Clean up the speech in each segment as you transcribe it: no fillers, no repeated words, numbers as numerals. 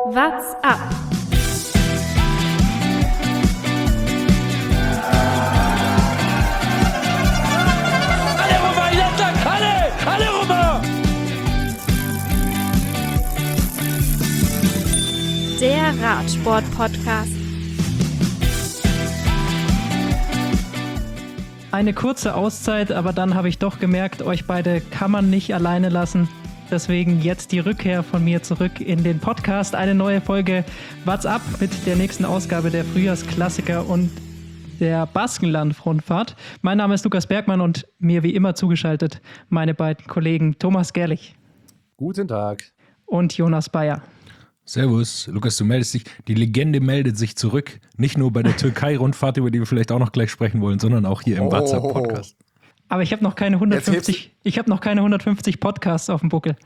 What's up? Alle rüber, Jattak! Alle rüber! Der Radsport-Podcast. Eine kurze Auszeit, aber dann habe ich doch gemerkt, euch beide kann man nicht alleine lassen. Deswegen jetzt die Rückkehr von mir zurück in den Podcast. Eine neue Folge What's Up mit der nächsten Ausgabe der Frühjahrsklassiker und der Baskenland-Rundfahrt. Mein Name ist Lukas Bergmann und mir wie immer zugeschaltet meine beiden Kollegen Thomas Gerlich. Guten Tag. Und Jonas Bayer. Servus, Lukas, du meldest dich. Die Legende meldet sich zurück. Nicht nur bei der Türkei-Rundfahrt, über die wir vielleicht auch noch gleich sprechen wollen, sondern auch hier im WhatsApp-Podcast. Aber ich habe noch keine 150 Podcasts auf dem Buckel.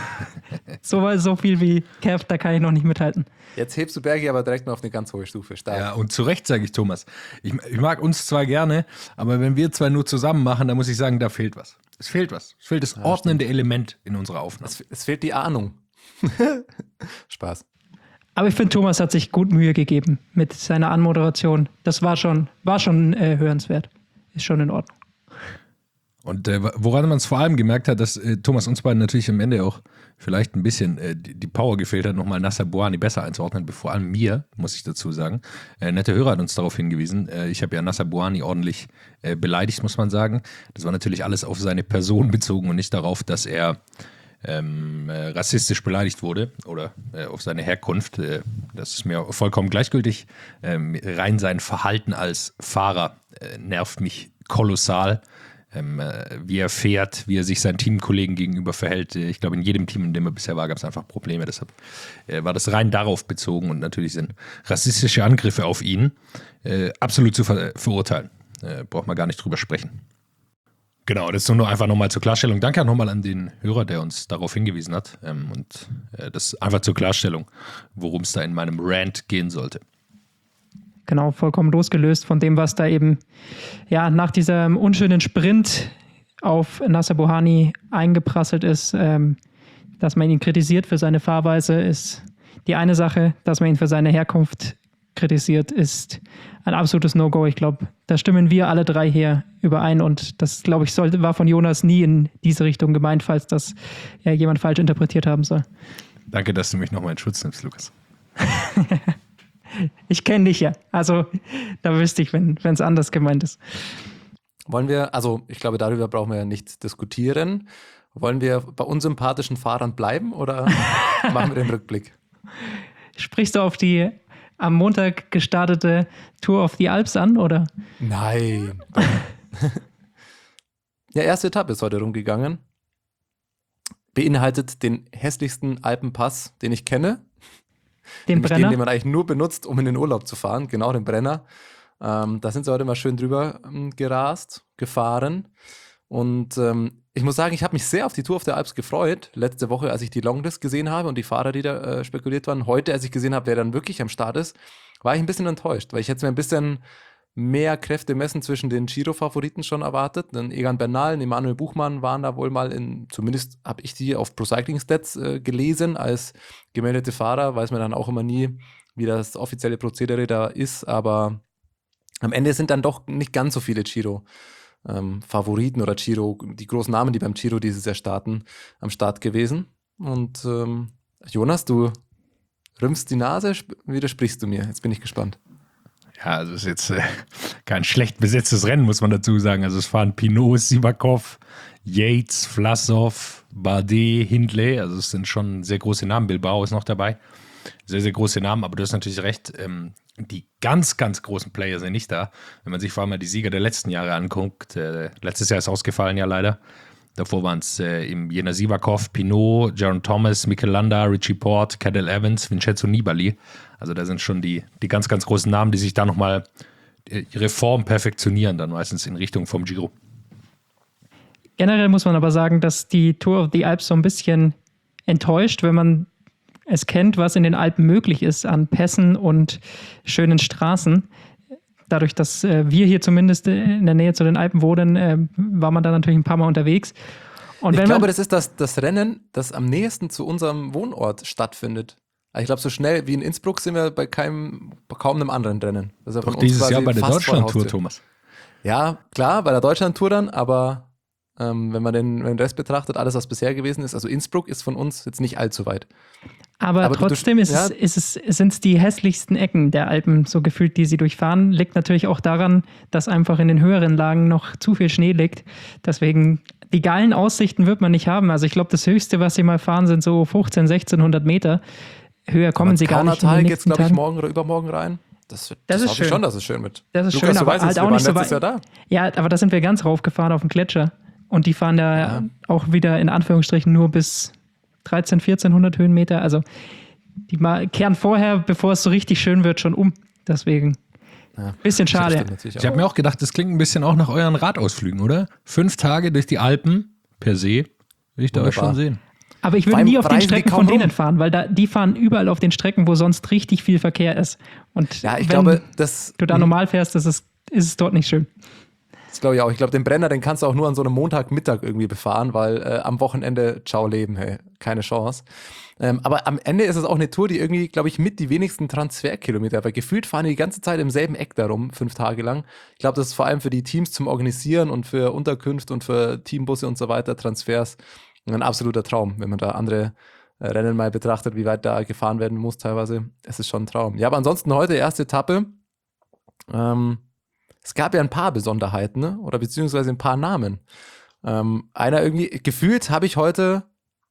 So viel wie Kev, da kann ich noch nicht mithalten. Jetzt hebst du Bergi aber direkt mal auf eine ganz hohe Stufe. Stark. Ja, und zu Recht sage ich, Thomas. Ich mag uns zwar gerne, aber wenn wir zwei nur zusammen machen, dann muss ich sagen, da fehlt was. Es fehlt was. Es fehlt das ordnende Element in unserer Aufnahme. Es fehlt die Ahnung. Spaß. Aber ich finde, Thomas hat sich gut Mühe gegeben mit seiner Anmoderation. Das war schon hörenswert. Ist schon in Ordnung. Und woran man es vor allem gemerkt hat, dass Thomas uns beiden natürlich am Ende auch vielleicht ein bisschen die Power gefehlt hat, nochmal Nacer Bouhanni besser einzuordnen, vor allem mir, muss ich dazu sagen. Netter Hörer hat uns darauf hingewiesen. Ich habe ja Nacer Bouhanni ordentlich beleidigt, muss man sagen. Das war natürlich alles auf seine Person bezogen und nicht darauf, dass er rassistisch beleidigt wurde oder auf seine Herkunft. Das ist mir vollkommen gleichgültig. Rein sein Verhalten als Fahrer nervt mich kolossal. Wie er fährt, wie er sich seinen Teamkollegen gegenüber verhält. Ich glaube, in jedem Team, in dem er bisher war, gab es einfach Probleme. Deshalb war das rein darauf bezogen und natürlich sind rassistische Angriffe auf ihn absolut zu verurteilen. Braucht man gar nicht drüber sprechen. Genau, das ist nur einfach nochmal zur Klarstellung. Danke auch nochmal an den Hörer, der uns darauf hingewiesen hat. Und das einfach zur Klarstellung, worum es da in meinem Rant gehen sollte. Genau, vollkommen losgelöst von dem, was da eben nach diesem unschönen Sprint auf Nacer Bouhanni eingeprasselt ist. Dass man ihn kritisiert für seine Fahrweise, ist die eine Sache. Dass man ihn für seine Herkunft kritisiert, ist ein absolutes No-Go. Ich glaube, da stimmen wir alle drei hier überein. Und das, glaube ich, war von Jonas nie in diese Richtung gemeint, falls das jemand falsch interpretiert haben soll. Danke, dass du mich nochmal in Schutz nimmst, Lukas. Ich kenne dich ja. Also da wüsste ich, wenn es anders gemeint ist. Wollen wir, also ich glaube, darüber brauchen wir ja nicht diskutieren. Wollen wir bei unsympathischen Fahrern bleiben oder machen wir den Rückblick? Sprichst du auf die am Montag gestartete Tour of the Alps an, oder? Nein. Ja, erste Etappe ist heute rumgegangen. Beinhaltet den hässlichsten Alpenpass, den ich kenne. Den Brenner? Den man eigentlich nur benutzt, um in den Urlaub zu fahren. Genau, den Brenner. Da sind sie heute mal schön drüber gefahren. Und ich muss sagen, ich habe mich sehr auf die Tour of the Alps gefreut. Letzte Woche, als ich die Longlist gesehen habe und die Fahrer, die da spekuliert waren. Heute, als ich gesehen habe, wer dann wirklich am Start ist, war ich ein bisschen enttäuscht, weil ich hätte mir ein bisschen mehr Kräfte messen zwischen den Giro-Favoriten schon erwartet. Denn Egan Bernal und Emanuel Buchmann waren da wohl mal zumindest habe ich die auf Pro Cycling Stats gelesen, als gemeldete Fahrer. Weiß man dann auch immer nie, wie das offizielle Prozedere da ist. Aber am Ende sind dann doch nicht ganz so viele Giro-Favoriten oder die großen Namen, die beim Giro dieses Jahr starten, am Start gewesen. Und Jonas, du rümpfst die Nase, widersprichst du mir? Jetzt bin ich gespannt. Ja, also es ist jetzt kein schlecht besetztes Rennen, muss man dazu sagen. Also es fahren Pinot, Sivakov, Yates, Vlasov, Bardet, Hindley. Also es sind schon sehr große Namen. Bilbao ist noch dabei. Sehr, sehr große Namen. Aber du hast natürlich recht, die ganz, ganz großen Player sind nicht da. Wenn man sich vor allem mal die Sieger der letzten Jahre anguckt. Letztes Jahr ist ausgefallen, ja leider. Davor waren es im Jena Sivakov, Pinot, Jaron Thomas, Mikel Landa, Richie Porte, Cadel Evans, Vincenzo Nibali. Also da sind schon die ganz, ganz großen Namen, die sich da nochmal ihre Form perfektionieren, dann meistens in Richtung vom Giro. Generell muss man aber sagen, dass die Tour of the Alps so ein bisschen enttäuscht, wenn man es kennt, was in den Alpen möglich ist an Pässen und schönen Straßen. Dadurch, dass wir hier zumindest in der Nähe zu den Alpen wohnen, war man da natürlich ein paar Mal unterwegs. Und ich glaube, das ist das Rennen, das am nächsten zu unserem Wohnort stattfindet. Also ich glaube, so schnell wie in Innsbruck sind wir bei kaum einem anderen Rennen. Das ist ja von Doch uns dieses quasi Jahr bei der fast vor der Deutschlandtour, Haustür. Thomas. Ja, klar, bei der Deutschlandtour dann, aber wenn man den Rest betrachtet, alles, was bisher gewesen ist, also Innsbruck ist von uns jetzt nicht allzu weit. Aber trotzdem sind es die hässlichsten Ecken der Alpen, so gefühlt, die sie durchfahren. Liegt natürlich auch daran, dass einfach in den höheren Lagen noch zu viel Schnee liegt. Deswegen, die geilen Aussichten wird man nicht haben. Also ich glaube, das Höchste, was sie mal fahren, sind so 1600 Meter. Höher kommen sie gar nicht in den Kaunertal geht es, nächsten glaube ich, Tagen. morgen oder übermorgen rein. Das ist hoffe ich schön. schon, dass es schön wird. Das ist Lukas, schön, du aber weißt halt es, wir auch waren nicht so letztes weit. Jahr da. Ja, aber da sind wir ganz raufgefahren auf dem Gletscher. Und die fahren da auch wieder in Anführungsstrichen nur bis 1400 Höhenmeter. Also die kehren vorher, bevor es so richtig schön wird, schon um. Deswegen bisschen Das schade. stimmt natürlich Ich habe mir auch gedacht, das klingt ein bisschen auch nach euren Radausflügen, oder? 5 Tage durch die Alpen per se, will ich da euch Wunderbar. schon sehen. Aber ich würde Vor allem nie auf den reisen die Strecken kaum von denen rum. fahren, weil die fahren überall auf den Strecken, wo sonst richtig viel Verkehr ist. Und Ja, ich wenn glaube, das du da normal fährst, ist es dort nicht schön. Das glaube ich auch. Ich glaube, den Brenner, den kannst du auch nur an so einem Montagmittag irgendwie befahren, weil am Wochenende, ciao Leben, hey, keine Chance. Aber am Ende ist es auch eine Tour, die irgendwie, glaube ich, mit die wenigsten Transferkilometer, weil gefühlt fahren die ganze Zeit im selben Eck darum, 5 Tage lang. Ich glaube, das ist vor allem für die Teams zum Organisieren und für Unterkünfte und für Teambusse und so weiter, Transfers, ein absoluter Traum, wenn man da andere Rennen mal betrachtet, wie weit da gefahren werden muss teilweise. Es ist schon ein Traum. Ja, aber ansonsten heute erste Etappe. Es gab ja ein paar Besonderheiten, ne? Oder beziehungsweise ein paar Namen. Einer irgendwie, gefühlt habe ich heute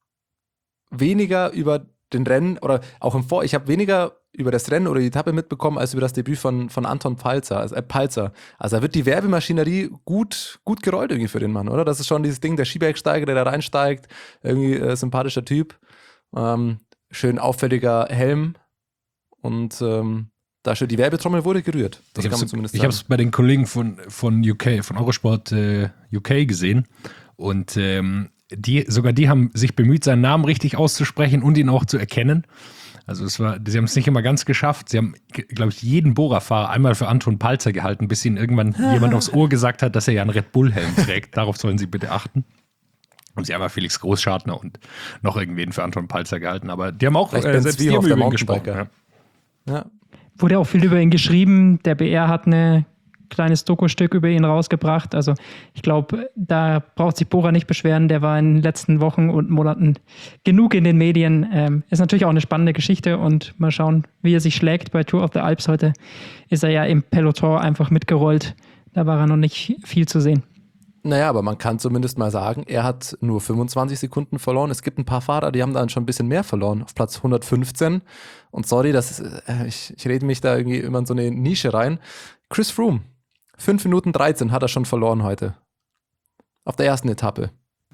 weniger über den Rennen oder auch ich habe weniger über das Rennen oder die Etappe mitbekommen, als über das Debüt von Anton Palzer. Also da wird die Werbemaschinerie gut gerollt irgendwie für den Mann, oder? Das ist schon dieses Ding, der Skibergsteiger, der da reinsteigt, irgendwie sympathischer Typ, schön auffälliger Helm und da schon die Werbetrommel wurde gerührt. Das kann man zumindest Ich sagen. habe es bei den Kollegen von UK, von Eurosport UK gesehen und die haben sich bemüht, seinen Namen richtig auszusprechen und ihn auch zu erkennen. Also sie haben es nicht immer ganz geschafft. Sie haben, glaube ich, jeden Bohrerfahrer einmal für Anton Palzer gehalten, bis ihnen irgendwann jemand aufs Ohr gesagt hat, dass er ja einen Red Bull-Helm trägt. Darauf sollen sie bitte achten. Und sie haben ja Felix Großschartner und noch irgendwen für Anton Palzer gehalten. Aber die haben auch Vielleicht Ben selbst die Zwiehoff, haben der über ihn gesprochen. Mountainbiker. Ja. Ja. Wurde auch viel über ihn geschrieben. Der BR hat ein kleines Doku-Stück über ihn rausgebracht. Also ich glaube, da braucht sich Bora nicht beschweren. Der war in den letzten Wochen und Monaten genug in den Medien. Ist natürlich auch eine spannende Geschichte und mal schauen, wie er sich schlägt bei Tour of the Alps. Heute ist er ja im Peloton einfach mitgerollt. Da war er noch nicht viel zu sehen. Naja, aber man kann zumindest mal sagen, er hat nur 25 Sekunden verloren. Es gibt ein paar Fahrer, die haben dann schon ein bisschen mehr verloren, auf Platz 115. Und sorry, ich rede mich da irgendwie immer in so eine Nische rein. Chris Froome, 5 Minuten 13 hat er schon verloren heute. Auf der ersten Etappe.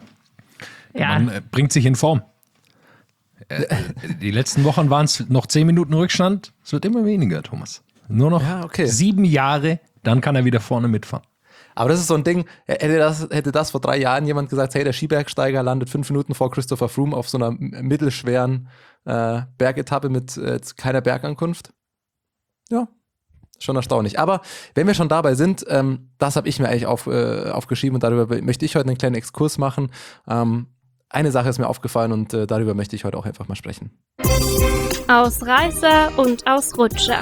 Ja, Man bringt sich in Form. Die letzten Wochen waren es noch 10 Minuten Rückstand. Es wird immer weniger, Thomas. Nur noch Ja, okay. 7 Jahre, dann kann er wieder vorne mitfahren. Aber das ist so ein Ding, hätte das vor 3 Jahren jemand gesagt, hey, der Skibergsteiger landet 5 Minuten vor Christopher Froome auf so einer mittelschweren Bergetappe mit keiner Bergankunft. Ja, schon erstaunlich. Aber wenn wir schon dabei sind, das habe ich mir eigentlich aufgeschrieben und darüber möchte ich heute einen kleinen Exkurs machen. Eine Sache ist mir aufgefallen und darüber möchte ich heute auch einfach mal sprechen. Ausreißer und Ausrutscher.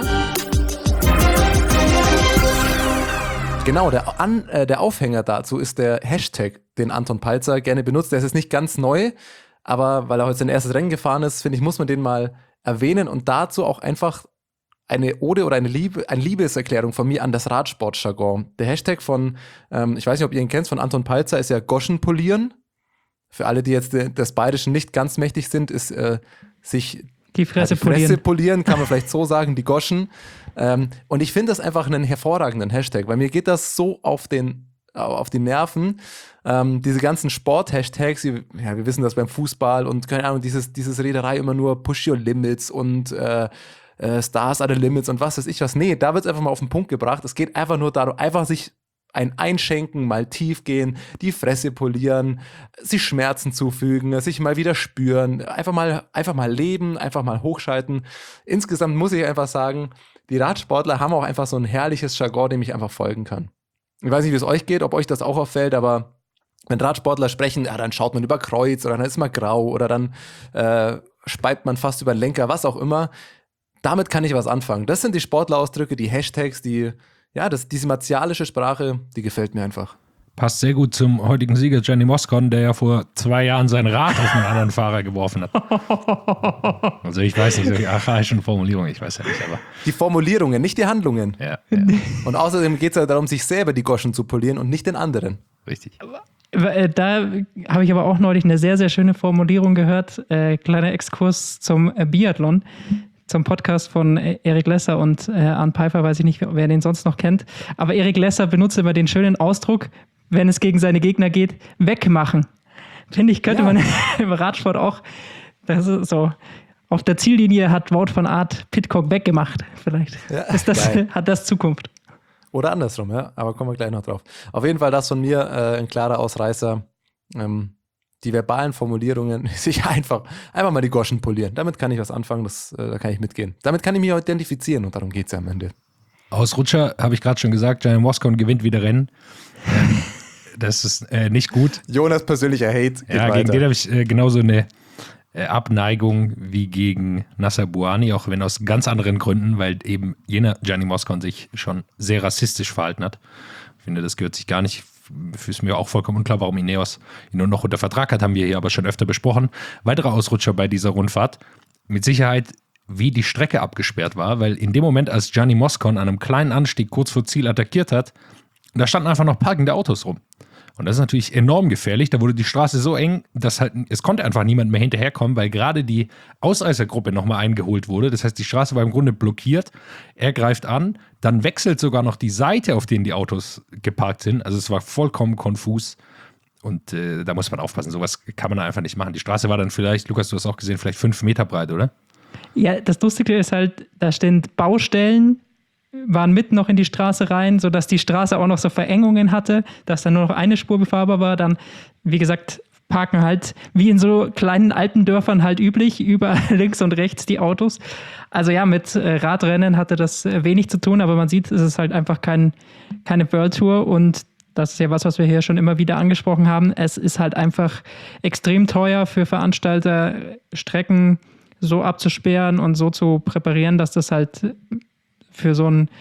Genau, der Aufhänger dazu ist der Hashtag, den Anton Palzer gerne benutzt. Der ist jetzt nicht ganz neu, aber weil er heute sein erstes Rennen gefahren ist, finde ich, muss man den mal erwähnen und dazu auch einfach eine Ode oder eine Liebeserklärung von mir an das Radsportjargon. Der Hashtag von, ich weiß nicht, ob ihr ihn kennt, von Anton Palzer ist ja Goschen polieren. Für alle, die jetzt des Bayerischen nicht ganz mächtig sind, ist sich die Fresse polieren, kann man vielleicht so sagen, die Goschen. Und ich finde das einfach einen hervorragenden Hashtag, weil mir geht das so auf die Nerven. Diese ganzen Sport-Hashtags, wir wissen das beim Fußball und keine Ahnung, dieses Rederei immer nur Push Your Limits und Stars are the Limits und was weiß ich was. Nee, da wird es einfach mal auf den Punkt gebracht. Es geht einfach nur darum, einfach sich ein Einschenken, mal tief gehen, die Fresse polieren, sich Schmerzen zufügen, sich mal wieder spüren, einfach mal leben, einfach mal hochschalten. Insgesamt muss ich einfach sagen, die Radsportler haben auch einfach so ein herrliches Jargon, dem ich einfach folgen kann. Ich weiß nicht, wie es euch geht, ob euch das auch auffällt, aber wenn Radsportler sprechen, ja, dann schaut man über Kreuz oder dann ist man grau oder dann speibt man fast über den Lenker, was auch immer. Damit kann ich was anfangen. Das sind die Sportlerausdrücke, die Hashtags, diese martialische Sprache, die gefällt mir einfach. Passt sehr gut zum heutigen Sieger Gianni Moscon, der ja vor 2 Jahren sein Rad auf einen anderen Fahrer geworfen hat. Also ich weiß nicht, solche archaischen Formulierungen, ich weiß ja nicht, aber... Die Formulierungen, nicht die Handlungen. Ja. Und außerdem geht es ja darum, sich selber die Goschen zu polieren und nicht den anderen. Richtig. Da habe ich aber auch neulich eine sehr, sehr schöne Formulierung gehört. Kleiner Exkurs zum Biathlon, zum Podcast von Erik Lesser und Arndt Pfeiffer, weiß ich nicht, wer den sonst noch kennt. Aber Erik Lesser benutzt immer den schönen Ausdruck, wenn es gegen seine Gegner geht, wegmachen. Finde ich, könnte man im Radsport auch, das ist so, auf der Ziellinie hat Wout van Aert Pidcock weggemacht. Vielleicht hat das Zukunft. Oder andersrum, ja, aber kommen wir gleich noch drauf. Auf jeden Fall das von mir, ein klarer Ausreißer. Die verbalen Formulierungen, sich einfach mal die Goschen polieren. Damit kann ich was anfangen, da kann ich mitgehen. Damit kann ich mich auch identifizieren und darum geht es ja am Ende. Ausrutscher, habe ich gerade schon gesagt, Gianni Moscon gewinnt wieder Rennen. Das ist nicht gut. Jonas persönlicher Hate. Ja, gegen den habe ich genauso eine Abneigung wie gegen Nacer Bouhanni, auch wenn aus ganz anderen Gründen, weil eben jener Gianni Moscon sich schon sehr rassistisch verhalten hat. Ich finde, das gehört sich gar nicht. Ist mir auch vollkommen unklar, warum Ineos ihn nur noch unter Vertrag hat, haben wir hier aber schon öfter besprochen. Weiterer Ausrutscher bei dieser Rundfahrt, mit Sicherheit, wie die Strecke abgesperrt war, weil in dem Moment, als Gianni Moscon an einem kleinen Anstieg kurz vor Ziel attackiert hat, da standen einfach noch parkende Autos rum. Und das ist natürlich enorm gefährlich. Da wurde die Straße so eng, dass es konnte einfach niemand mehr hinterherkommen, weil gerade die Ausreißergruppe nochmal eingeholt wurde. Das heißt, die Straße war im Grunde blockiert. Er greift an, dann wechselt sogar noch die Seite, auf denen die Autos geparkt sind. Also es war vollkommen konfus. Und da muss man aufpassen. Sowas kann man einfach nicht machen. Die Straße war dann vielleicht, Lukas, du hast auch gesehen, vielleicht 5 Meter breit, oder? Ja, das Lustige ist halt, da stehen Baustellen, waren mitten noch in die Straße rein, sodass die Straße auch noch so Verengungen hatte, dass dann nur noch eine Spur befahrbar war. Dann, wie gesagt, parken halt wie in so kleinen Alpendörfern halt üblich, überall links und rechts die Autos. Also ja, mit Radrennen hatte das wenig zu tun, aber man sieht, es ist halt einfach keine World Tour und das ist ja was wir hier schon immer wieder angesprochen haben. Es ist halt einfach extrem teuer für Veranstalter, Strecken so abzusperren und so zu präparieren, dass das halt für so ein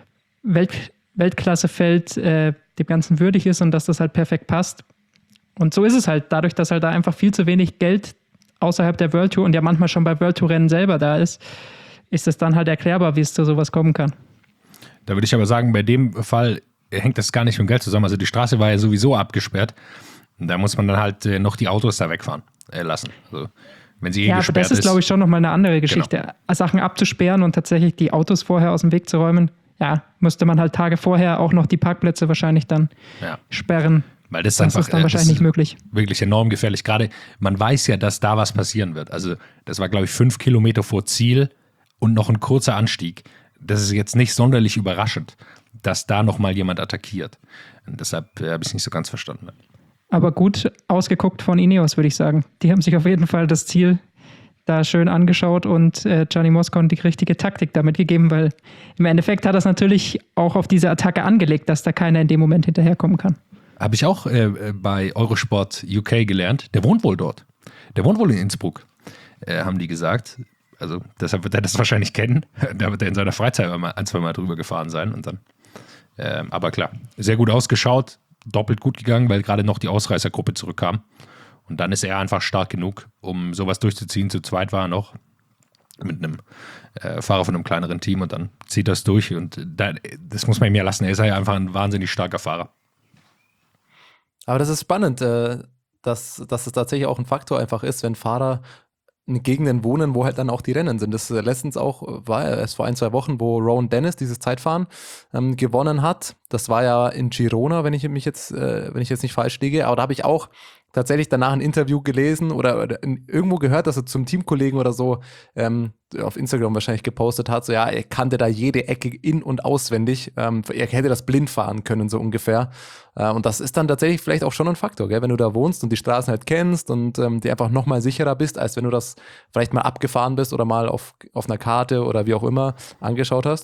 Weltklassefeld dem Ganzen würdig ist und dass das halt perfekt passt. Und so ist es halt, dadurch, dass halt da einfach viel zu wenig Geld außerhalb der World Tour und ja manchmal schon bei World Tour Rennen selber da ist es dann halt erklärbar, wie es zu sowas kommen kann. Da würde ich aber sagen, bei dem Fall hängt das gar nicht mit dem Geld zusammen. Also die Straße war ja sowieso abgesperrt. Und da muss man dann halt noch die Autos da wegfahren lassen. Also wenn sie aber das ist, glaube ich, schon nochmal eine andere Geschichte. Genau. Sachen abzusperren und tatsächlich die Autos vorher aus dem Weg zu räumen, ja, müsste man halt Tage vorher auch noch die Parkplätze wahrscheinlich dann sperren. Weil das ist dann wahrscheinlich nicht möglich. Wirklich enorm gefährlich. Gerade, man weiß ja, dass da was passieren wird. Also das war, glaube ich, 5 Kilometer vor Ziel und noch ein kurzer Anstieg. Das ist jetzt nicht sonderlich überraschend, dass da nochmal jemand attackiert. Und deshalb habe ich es nicht so ganz verstanden. Aber gut ausgeguckt von Ineos, würde ich sagen. Die haben sich auf jeden Fall das Ziel da schön angeschaut und Gianni Moscon die richtige Taktik damit gegeben, weil im Endeffekt hat das natürlich auch auf diese Attacke angelegt, dass da keiner in dem Moment hinterherkommen kann. Habe ich auch bei Eurosport UK gelernt. Der wohnt wohl dort. Der wohnt wohl in Innsbruck, haben die gesagt. Also deshalb wird er das wahrscheinlich kennen. Da wird er in seiner Freizeit mal 1-2 Mal drüber gefahren sein. Und dann, aber klar, sehr gut ausgeschaut. Doppelt gut gegangen, weil gerade noch die Ausreißergruppe zurückkam. Und dann ist er einfach stark genug, um sowas durchzuziehen. Zu zweit war er noch mit einem Fahrer von einem kleineren Team und dann zieht das durch. Und das muss man ihm ja lassen. Er ist ja einfach ein wahnsinnig starker Fahrer. Aber das ist spannend, dass es tatsächlich auch ein Faktor einfach ist, wenn Fahrer in Gegenden wohnen, wo halt dann auch die Rennen sind. Das letztens auch war erst vor 1-2 Wochen, wo Rowan Dennis dieses Zeitfahren gewonnen hat. Das war ja in Girona, wenn ich jetzt nicht falsch liege. Aber da habe ich auch tatsächlich danach ein Interview gelesen oder irgendwo gehört, dass er zum Teamkollegen oder so auf Instagram wahrscheinlich gepostet hat, so ja, er kannte da jede Ecke in- und auswendig. Er hätte das blind fahren können, so ungefähr. Und das ist dann tatsächlich vielleicht auch schon ein Faktor, gell? Wenn du da wohnst und die Straßen halt kennst und dir einfach nochmal sicherer bist, als wenn du das vielleicht mal abgefahren bist oder mal auf einer Karte oder wie auch immer angeschaut hast.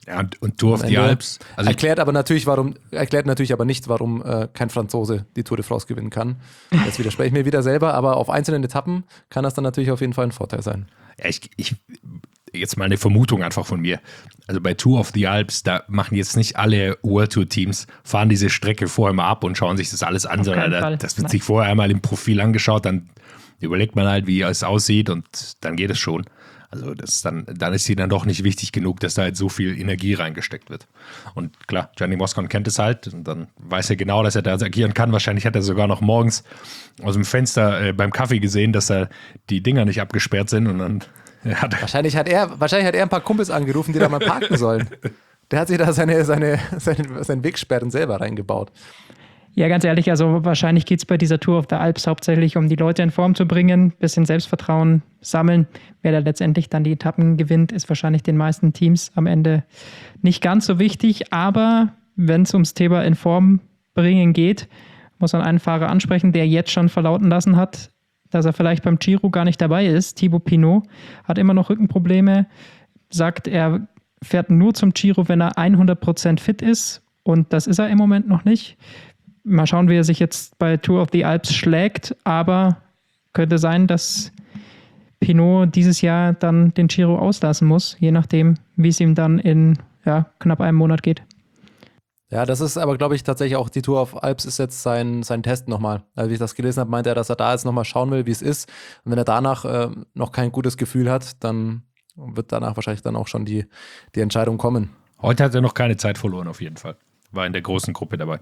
Ja, und Tour of the Alps. Also erklärt natürlich aber nicht, warum kein Franzose die Tour de France gewinnen kann. Das widerspreche ich mir wieder selber, aber auf einzelnen Etappen kann das dann natürlich auf jeden Fall ein Vorteil sein. Ja, jetzt mal eine Vermutung einfach von mir. Also bei Tour of the Alps, da machen jetzt nicht alle World Tour Teams, fahren diese Strecke vorher mal ab und schauen sich das alles an, sondern das wird sich vorher einmal im Profil angeschaut, dann überlegt man halt, wie es aussieht und dann geht es schon. Also dann ist sie dann doch nicht wichtig genug, dass da halt so viel Energie reingesteckt wird. Und klar, Gianni Moscon kennt es halt und dann weiß er genau, dass er da agieren kann. Wahrscheinlich hat er sogar noch morgens aus dem Fenster beim Kaffee gesehen, dass da die Dinger nicht abgesperrt sind und dann Wahrscheinlich hat er ein paar Kumpels angerufen, die da mal parken sollen. Der hat sich da seinen Wegsperren selber reingebaut. Ja, ganz ehrlich, also wahrscheinlich geht es bei dieser Tour of the Alps hauptsächlich um die Leute in Form zu bringen, bisschen Selbstvertrauen sammeln. Wer da letztendlich dann die Etappen gewinnt, ist wahrscheinlich den meisten Teams am Ende nicht ganz so wichtig. Aber wenn es ums Thema in Form bringen geht, muss man einen Fahrer ansprechen, der jetzt schon verlauten lassen hat, dass er vielleicht beim Giro gar nicht dabei ist. Thibaut Pinot hat immer noch Rückenprobleme, sagt, er fährt nur zum Giro, wenn er 100% fit ist. Und das ist er im Moment noch nicht. Mal schauen, wie er sich jetzt bei Tour of the Alps schlägt, aber könnte sein, dass Pinot dieses Jahr dann den Giro auslassen muss, je nachdem, wie es ihm dann in knapp einem Monat geht. Ja, das ist aber, glaube ich, tatsächlich auch die Tour of Alps ist jetzt sein Test nochmal. Also wie ich das gelesen habe, meinte er, dass er da jetzt nochmal schauen will, wie es ist. Und wenn er danach noch kein gutes Gefühl hat, dann wird danach wahrscheinlich dann auch schon die Entscheidung kommen. Heute hat er noch keine Zeit verloren, auf jeden Fall. War in der großen Gruppe dabei.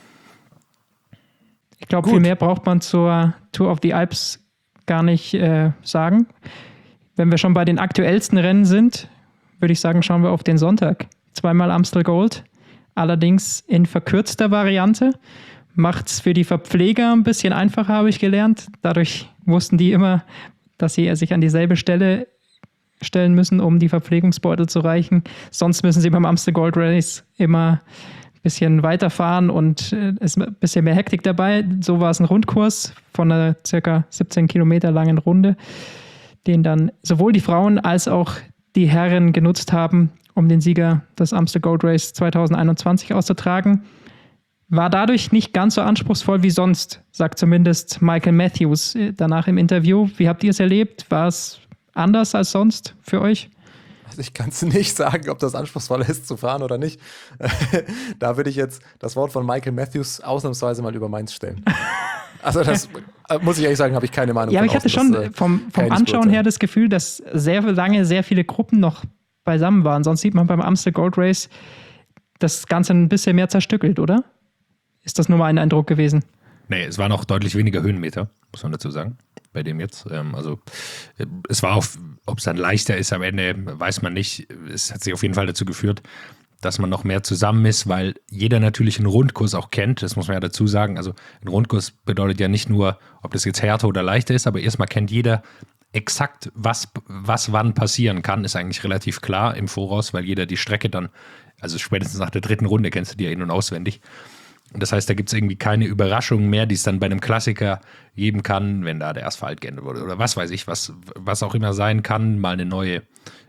Ich glaube, viel mehr braucht man zur Tour of the Alps gar nicht sagen. Wenn wir schon bei den aktuellsten Rennen sind, würde ich sagen, schauen wir auf den Sonntag. 2-mal Amstel Gold, allerdings in verkürzter Variante. Macht es für die Verpfleger ein bisschen einfacher, habe ich gelernt. Dadurch wussten die immer, dass sie sich an dieselbe Stelle stellen müssen, um die Verpflegungsbeutel zu reichen. Sonst müssen sie beim Amstel Gold Race immer bisschen weiterfahren und ist ein bisschen mehr Hektik dabei. So war es ein Rundkurs von einer circa 17 Kilometer langen Runde, den dann sowohl die Frauen als auch die Herren genutzt haben, um den Sieger des Amstel Gold Race 2021 auszutragen. War dadurch nicht ganz so anspruchsvoll wie sonst, sagt zumindest Michael Matthews danach im Interview. Wie habt ihr es erlebt? War es anders als sonst für euch? Ich kann es nicht sagen, ob das anspruchsvoll ist zu fahren oder nicht. Da würde ich jetzt das Wort von Michael Matthews ausnahmsweise mal über meins stellen. Also das muss ich ehrlich sagen, habe ich keine Meinung. Ja, aber ich hatte schon vom Anschauen her das Gefühl, dass sehr lange sehr viele Gruppen noch beisammen waren. Sonst sieht man beim Amstel Gold Race das Ganze ein bisschen mehr zerstückelt, oder? Ist das nur mal ein Eindruck gewesen? Nee, es waren auch deutlich weniger Höhenmeter, muss man dazu sagen, bei dem jetzt. Also es war auch, ob es dann leichter ist am Ende, weiß man nicht. Es hat sich auf jeden Fall dazu geführt, dass man noch mehr zusammen ist, weil jeder natürlich einen Rundkurs auch kennt. Das muss man ja dazu sagen. Also ein Rundkurs bedeutet ja nicht nur, ob das jetzt härter oder leichter ist, aber erstmal kennt jeder exakt, was wann passieren kann, ist eigentlich relativ klar im Voraus, weil jeder die Strecke dann, also spätestens nach der 3. Runde kennst du die ja in- und auswendig. Und das heißt, da gibt es irgendwie keine Überraschungen mehr, die es dann bei einem Klassiker geben kann, wenn da der Asphalt geändert wurde oder was weiß ich, was auch immer sein kann, mal eine neue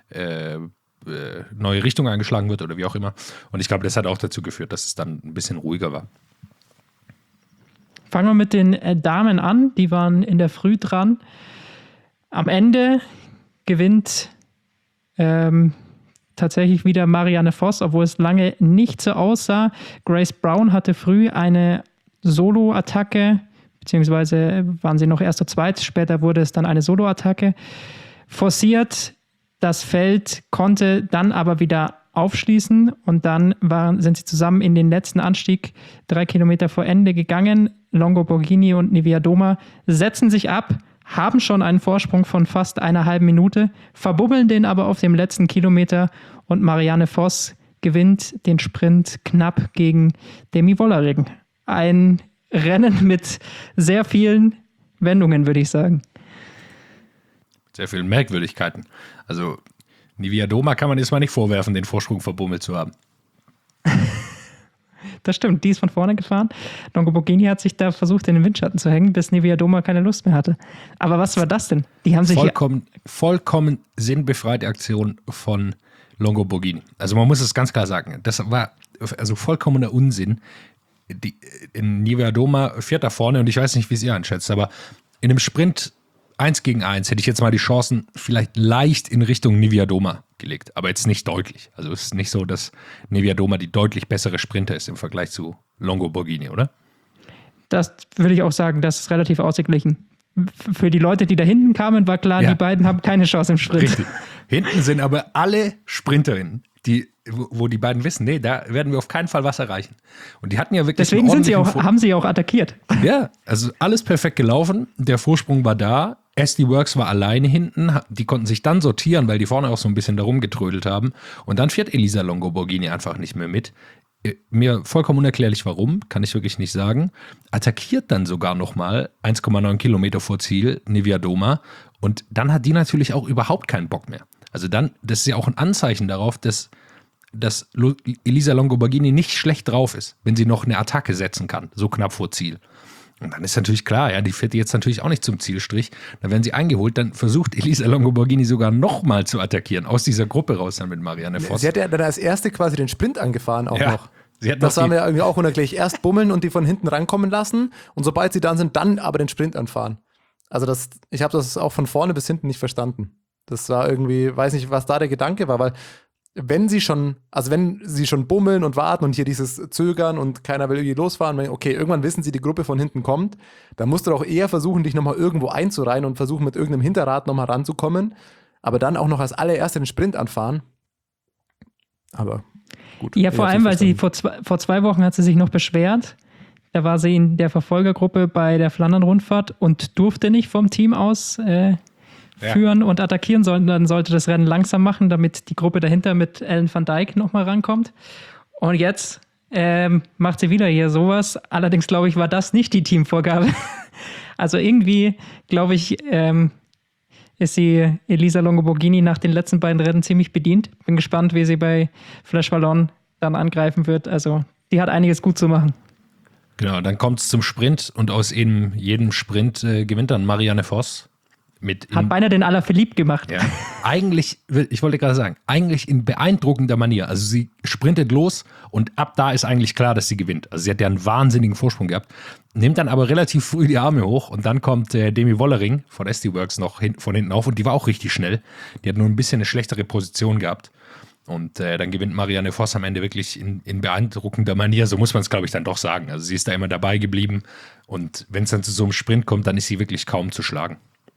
Richtung eingeschlagen wird oder wie auch immer. Und ich glaube, das hat auch dazu geführt, dass es dann ein bisschen ruhiger war. Fangen wir mit den Damen an. Die waren in der Früh dran. Am Ende gewinnt tatsächlich wieder Marianne Vos, obwohl es lange nicht so aussah. Grace Brown hatte früh eine Solo-Attacke, beziehungsweise waren sie noch erst zu zweit, später wurde es dann eine Solo-Attacke. Forciert das Feld, konnte dann aber wieder aufschließen und dann sind sie zusammen in den letzten Anstieg 3 Kilometer vor Ende gegangen. Longo Borghini und Niewiadoma setzen sich ab, haben schon einen Vorsprung von fast einer halben Minute, verbummeln den aber auf dem letzten Kilometer und Marianne Vos gewinnt den Sprint knapp gegen Demi Wollering. Ein Rennen mit sehr vielen Wendungen, würde ich sagen. Sehr vielen Merkwürdigkeiten. Also Niewiadoma kann man erstmal nicht vorwerfen, den Vorsprung verbummelt zu haben. Das stimmt, die ist von vorne gefahren. Longoborghini hat sich da versucht, in den Windschatten zu hängen, bis Niewiadoma keine Lust mehr hatte. Aber was war das denn? Die haben sich vollkommen sinnbefreite Aktion von Longoborghini. Also man muss es ganz klar sagen, das war also vollkommener Unsinn. Niewiadoma fährt da vorne und ich weiß nicht, wie es ihr einschätzt, aber in einem Sprint 1 gegen 1 hätte ich jetzt mal die Chancen vielleicht leicht in Richtung Niewiadoma gelegt, aber jetzt nicht deutlich. Also es ist nicht so, dass Niewiadoma die deutlich bessere Sprinter ist im Vergleich zu Longoborghini, oder? Das würde ich auch sagen, das ist relativ ausgeglichen. Für die Leute, die da hinten kamen, war klar, Die beiden haben keine Chance im Sprint. Richtig. Hinten sind aber alle Sprinterinnen, wo die beiden wissen, nee, da werden wir auf keinen Fall was erreichen. Und die hatten ja wirklich deswegen haben sie auch attackiert. Ja, also alles perfekt gelaufen. Der Vorsprung war da. SD Works war alleine hinten. Die konnten sich dann sortieren, weil die vorne auch so ein bisschen da rumgetrödelt haben. Und dann fährt Elisa Longoborghini einfach nicht mehr mit. Mir vollkommen unerklärlich warum, kann ich wirklich nicht sagen. Attackiert dann sogar nochmal 1,9 Kilometer vor Ziel Niewiadoma. Und dann hat die natürlich auch überhaupt keinen Bock mehr. Also dann, das ist ja auch ein Anzeichen darauf, dass Elisa Longoborghini nicht schlecht drauf ist, wenn sie noch eine Attacke setzen kann, so knapp vor Ziel. Und dann ist natürlich klar, ja, die fährt jetzt natürlich auch nicht zum Zielstrich. Dann werden sie eingeholt, dann versucht Elisa Longoborghini sogar nochmal zu attackieren, aus dieser Gruppe raus dann mit Marianne Vos. Sie hat ja dann als erste quasi den Sprint angefahren auch noch. Das haben wir ja irgendwie auch unerklärlich. Erst bummeln und die von hinten rankommen lassen und sobald sie dann sind, dann aber den Sprint anfahren. Also ich habe das auch von vorne bis hinten nicht verstanden. Das war irgendwie, weiß nicht, was da der Gedanke war, weil wenn sie schon bummeln und warten und hier dieses Zögern und keiner will irgendwie losfahren, okay, irgendwann wissen sie, die Gruppe von hinten kommt, dann musst du doch eher versuchen, dich nochmal irgendwo einzureihen und versuchen, mit irgendeinem Hinterrad nochmal ranzukommen, aber dann auch noch als allererste den Sprint anfahren. Aber gut. Ja, vor allem, weil sie vor 2 Wochen hat sie sich noch beschwert. Da war sie in der Verfolgergruppe bei der Flandern-Rundfahrt und durfte nicht vom Team aus führen und attackieren, sondern sollte das Rennen langsam machen, damit die Gruppe dahinter mit Ellen van Dijk nochmal rankommt. Und jetzt macht sie wieder hier sowas. Allerdings, glaube ich, war das nicht die Teamvorgabe. Also irgendwie, glaube ich, ist sie Elisa Longoborghini nach den letzten beiden Rennen ziemlich bedient. Bin gespannt, wie sie bei Flèche Wallonne dann angreifen wird. Also die hat einiges gut zu machen. Genau, dann kommt es zum Sprint und aus jedem Sprint gewinnt dann Marianne Vos. Hat beinahe den Alaphilippe gemacht. Ja. Eigentlich, ich wollte gerade sagen, eigentlich in beeindruckender Manier. Also sie sprintet los und ab da ist eigentlich klar, dass sie gewinnt. Also sie hat ja einen wahnsinnigen Vorsprung gehabt, nimmt dann aber relativ früh die Arme hoch und dann kommt Demi Wollering von SD Works noch von hinten auf und die war auch richtig schnell. Die hat nur ein bisschen eine schlechtere Position gehabt. Und dann gewinnt Marianne Vos am Ende wirklich in beeindruckender Manier. So muss man es, glaube ich, dann doch sagen. Also sie ist da immer dabei geblieben und wenn es dann zu so einem Sprint kommt, dann ist sie wirklich kaum zu schlagen.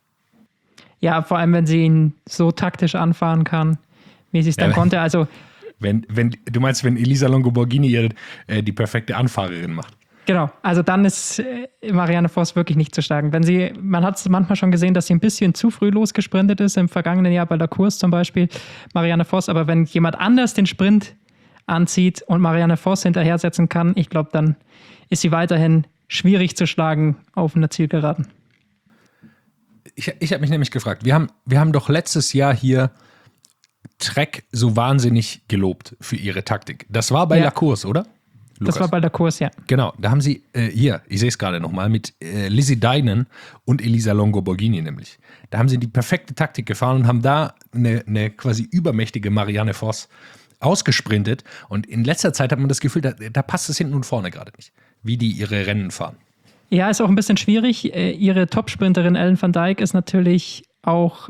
Ja, vor allem, wenn sie ihn so taktisch anfahren kann, wie sie es dann konnte. Also du meinst, wenn Elisa Longoborghini die perfekte Anfahrerin macht. Genau, also dann ist Marianne Vos wirklich nicht zu schlagen. Man hat es manchmal schon gesehen, dass sie ein bisschen zu früh losgesprintet ist, im vergangenen Jahr bei der Kurs zum Beispiel, Marianne Vos. Aber wenn jemand anders den Sprint anzieht und Marianne Vos hinterher setzen kann, ich glaube, dann ist sie weiterhin schwierig zu schlagen auf einer Zielgeraden. Ich habe mich nämlich gefragt, wir haben doch letztes Jahr hier Trek so wahnsinnig gelobt für ihre Taktik. Das war bei La Course, oder? Lukas? Das war bei der Kurs, ja. Genau, da haben sie, ich sehe es gerade nochmal, mit Lizzie Deignan und Elisa Longoborghini nämlich. Da haben sie die perfekte Taktik gefahren und haben da eine quasi übermächtige Marianne Vos ausgesprintet. Und in letzter Zeit hat man das Gefühl, da passt es hinten und vorne gerade nicht, wie die ihre Rennen fahren. Ja, ist auch ein bisschen schwierig. Ihre Topsprinterin Ellen van Dijk ist natürlich auch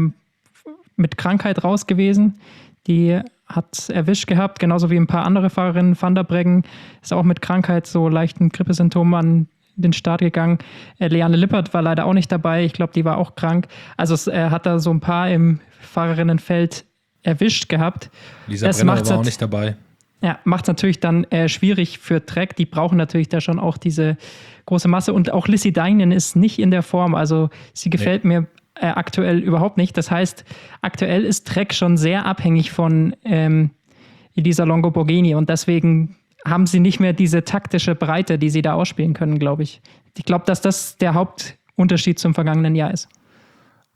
mit Krankheit raus gewesen. Die hat es erwischt gehabt, genauso wie ein paar andere Fahrerinnen. Van der Breggen ist auch mit Krankheit, so leichten Grippesymptomen an den Start gegangen. Liane Lippert war leider auch nicht dabei. Ich glaube, die war auch krank. Also es hat da so ein paar im Fahrerinnenfeld erwischt gehabt. Lisa Brenner war auch nicht dabei. Ja, macht es natürlich dann schwierig für Trek. Die brauchen natürlich da schon auch diese große Masse. Und auch Lizzie Deignan ist nicht in der Form. Also sie gefällt mir aktuell überhaupt nicht. Das heißt, aktuell ist Trek schon sehr abhängig von Elisa Longoborghini. Und deswegen haben sie nicht mehr diese taktische Breite, die sie da ausspielen können, glaube ich. Ich glaube, dass das der Hauptunterschied zum vergangenen Jahr ist.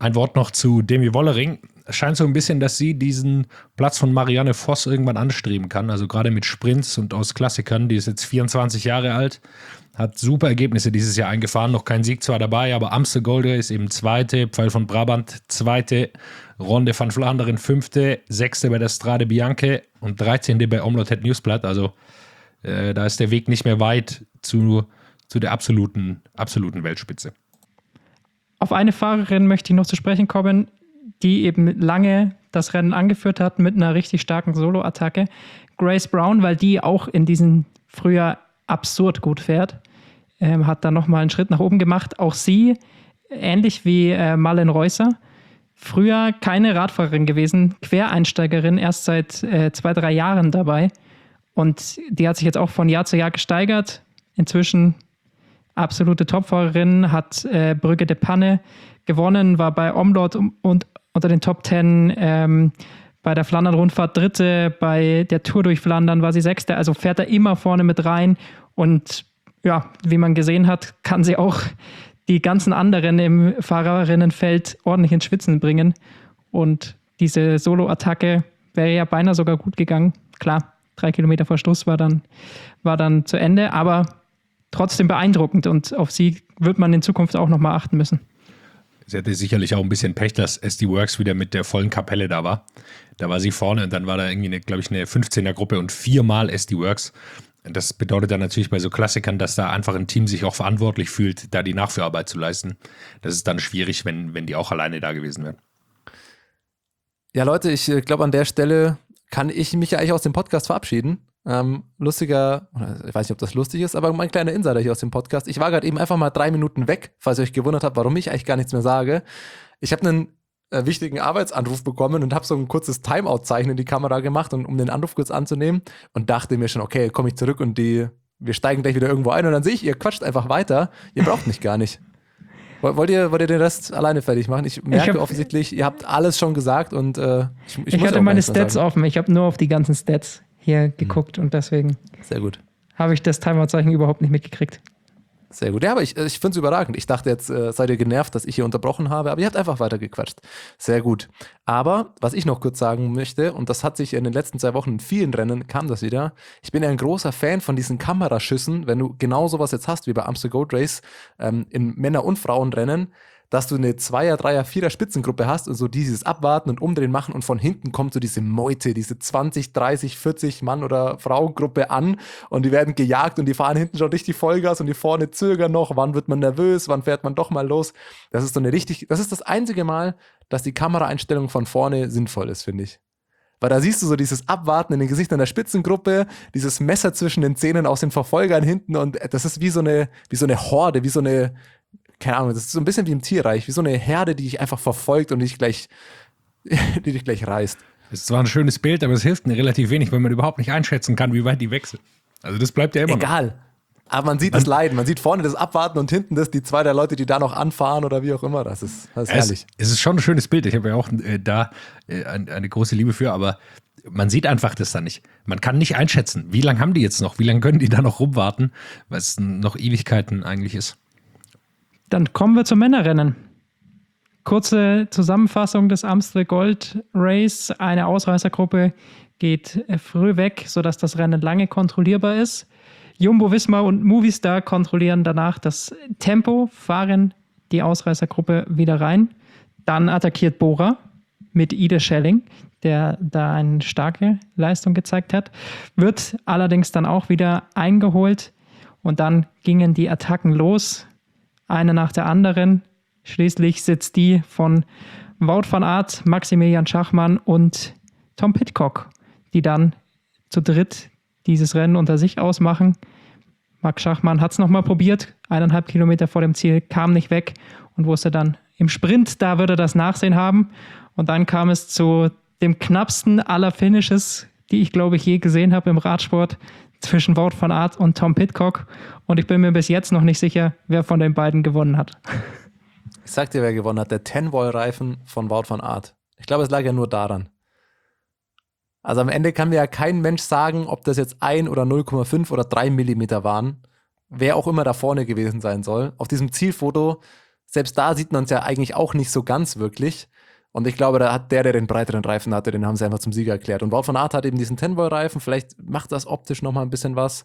Ein Wort noch zu Demi Wollering. Es scheint so ein bisschen, dass sie diesen Platz von Marianne Vos irgendwann anstreben kann. Also gerade mit Sprints und aus Klassikern. Die ist jetzt 24 Jahre alt, hat super Ergebnisse dieses Jahr eingefahren. Noch kein Sieg zwar dabei, aber Amstel Gold Race eben zweite, Pfeil von Brabant zweite, Ronde van Vlaanderen fünfte, sechste bei der Strade Bianche und 13. bei Omloop Het Nieuwsblad. Also da ist der Weg nicht mehr weit zu der absoluten Weltspitze. Auf eine Fahrerin möchte ich noch zu sprechen kommen, die eben lange das Rennen angeführt hat mit einer richtig starken Solo-Attacke. Grace Brown, weil die auch in diesem Frühjahr absurd gut fährt, hat dann nochmal einen Schritt nach oben gemacht. Auch sie, ähnlich wie Malin Reusser, früher keine Radfahrerin gewesen, Quereinsteigerin, erst seit 2-3 Jahren dabei. Und die hat sich jetzt auch von Jahr zu Jahr gesteigert. Inzwischen absolute Topfahrerin, hat Brügge de Panne gewonnen, war bei Omloop und unter den Top 10, bei der Flandern-Rundfahrt Dritte, bei der Tour durch Flandern war sie Sechste, also fährt er immer vorne mit rein und ja, wie man gesehen hat, kann sie auch die ganzen anderen im Fahrerinnenfeld ordentlich ins Schwitzen bringen und diese Solo-Attacke wäre ja beinahe sogar gut gegangen. Klar, 3 Kilometer vor Schluss war dann zu Ende, aber trotzdem beeindruckend und auf sie wird man in Zukunft auch nochmal achten müssen. Sie hatte sicherlich auch ein bisschen Pech, dass SD Works wieder mit der vollen Kapelle da war. Da war sie vorne und dann war da irgendwie, eine 15er-Gruppe und 4-mal SD Works. Das bedeutet dann natürlich bei so Klassikern, dass da einfach ein Team sich auch verantwortlich fühlt, da die Nachführarbeit zu leisten. Das ist dann schwierig, wenn die auch alleine da gewesen wären. Ja, Leute, ich glaube, an der Stelle kann ich mich ja eigentlich aus dem Podcast verabschieden. Lustiger, ich weiß nicht, ob das lustig ist, aber mein kleiner Insider hier aus dem Podcast. Ich war gerade eben einfach mal 3 Minuten weg, falls ihr euch gewundert habt, warum ich eigentlich gar nichts mehr sage. Ich habe einen wichtigen Arbeitsanruf bekommen und habe so ein kurzes Timeout-Zeichen in die Kamera gemacht, um den Anruf kurz anzunehmen und dachte mir schon, okay, komme ich zurück und wir steigen gleich wieder irgendwo ein und dann sehe ich, ihr quatscht einfach weiter. Ihr braucht mich gar nicht. Wollt ihr den Rest alleine fertig machen? Ich merke offensichtlich, ihr habt alles schon gesagt und ich hatte meine Stats offen. Ich habe nur auf die ganzen Stats hier geguckt und deswegen sehr gut. Habe ich das Timeout-Zeichen überhaupt nicht mitgekriegt. Sehr gut. Ja, aber ich finde es überragend. Ich dachte jetzt, seid ihr genervt, dass ich hier unterbrochen habe, aber ihr habt einfach weitergequatscht. Sehr gut. Aber was ich noch kurz sagen möchte, und das hat sich in den letzten 2 Wochen in vielen Rennen, kam das wieder, ich bin ja ein großer Fan von diesen Kameraschüssen, wenn du genau sowas jetzt hast wie bei Amstel Gold Race in Männer- und Frauenrennen, dass du eine 2er, 3er, 4er Spitzengruppe hast und so dieses Abwarten und Umdrehen machen und von hinten kommt so diese Meute, diese 20, 30, 40 Mann- oder Frauengruppe an und die werden gejagt und die fahren hinten schon richtig Vollgas und die vorne zögern noch, wann wird man nervös, wann fährt man doch mal los. Das ist das einzige Mal, dass die Kameraeinstellung von vorne sinnvoll ist, finde ich. Weil da siehst du so dieses Abwarten in den Gesichtern der Spitzengruppe, dieses Messer zwischen den Zähnen aus den Verfolgern hinten und das ist wie so eine Horde, wie so eine, keine Ahnung, das ist so ein bisschen wie im Tierreich, wie so eine Herde, die dich einfach verfolgt und die dich gleich reißt. Das ist zwar ein schönes Bild, aber es hilft mir relativ wenig, weil man überhaupt nicht einschätzen kann, wie weit die wechseln. Also das bleibt ja immer egal. Aber man sieht das Leiden, man sieht vorne das Abwarten und hinten die 2 der Leute, die da noch anfahren oder wie auch immer. Das ist herrlich. Es ist schon ein schönes Bild. Ich habe ja auch eine große Liebe für, aber man sieht einfach das da nicht. Man kann nicht einschätzen, wie lange haben die jetzt noch, wie lange können die da noch rumwarten, weil es noch Ewigkeiten eigentlich ist. Dann kommen wir zum Männerrennen. Kurze Zusammenfassung des Amstel Gold Race. Eine Ausreißergruppe geht früh weg, sodass das Rennen lange kontrollierbar ist. Jumbo-Visma und Movistar kontrollieren danach das Tempo, fahren die Ausreißergruppe wieder rein. Dann attackiert Bora mit Ide Schelling, der da eine starke Leistung gezeigt hat, wird allerdings dann auch wieder eingeholt und dann gingen die Attacken los, eine nach der anderen. Schließlich sitzt die von Wout van Aert, Maximilian Schachmann und Tom Pidcock, die dann zu dritt dieses Rennen unter sich ausmachen. Max Schachmann hat es nochmal probiert, 1,5 Kilometer vor dem Ziel, kam nicht weg und wusste dann im Sprint, da würde er das Nachsehen haben. Und dann kam es zu dem knappsten aller Finishes, die ich, glaube ich, je gesehen habe im Radsport, zwischen Wout van Aert und Tom Pidcock. Und ich bin mir bis jetzt noch nicht sicher, wer von den beiden gewonnen hat. Ich sag dir, wer gewonnen hat. Der 10-Wall-Reifen von Wout van Aert. Ich glaube, es lag ja nur daran. Also am Ende kann mir ja kein Mensch sagen, ob das jetzt 1 oder 0,5 oder 3 Millimeter waren. Wer auch immer da vorne gewesen sein soll. Auf diesem Zielfoto selbst da sieht man es ja eigentlich auch nicht so ganz wirklich. Und ich glaube, da hat der den breiteren Reifen hatte, den haben sie einfach zum Sieger erklärt. Und Wout van Aert hat eben diesen Tenboy-Reifen, vielleicht macht das optisch nochmal ein bisschen was.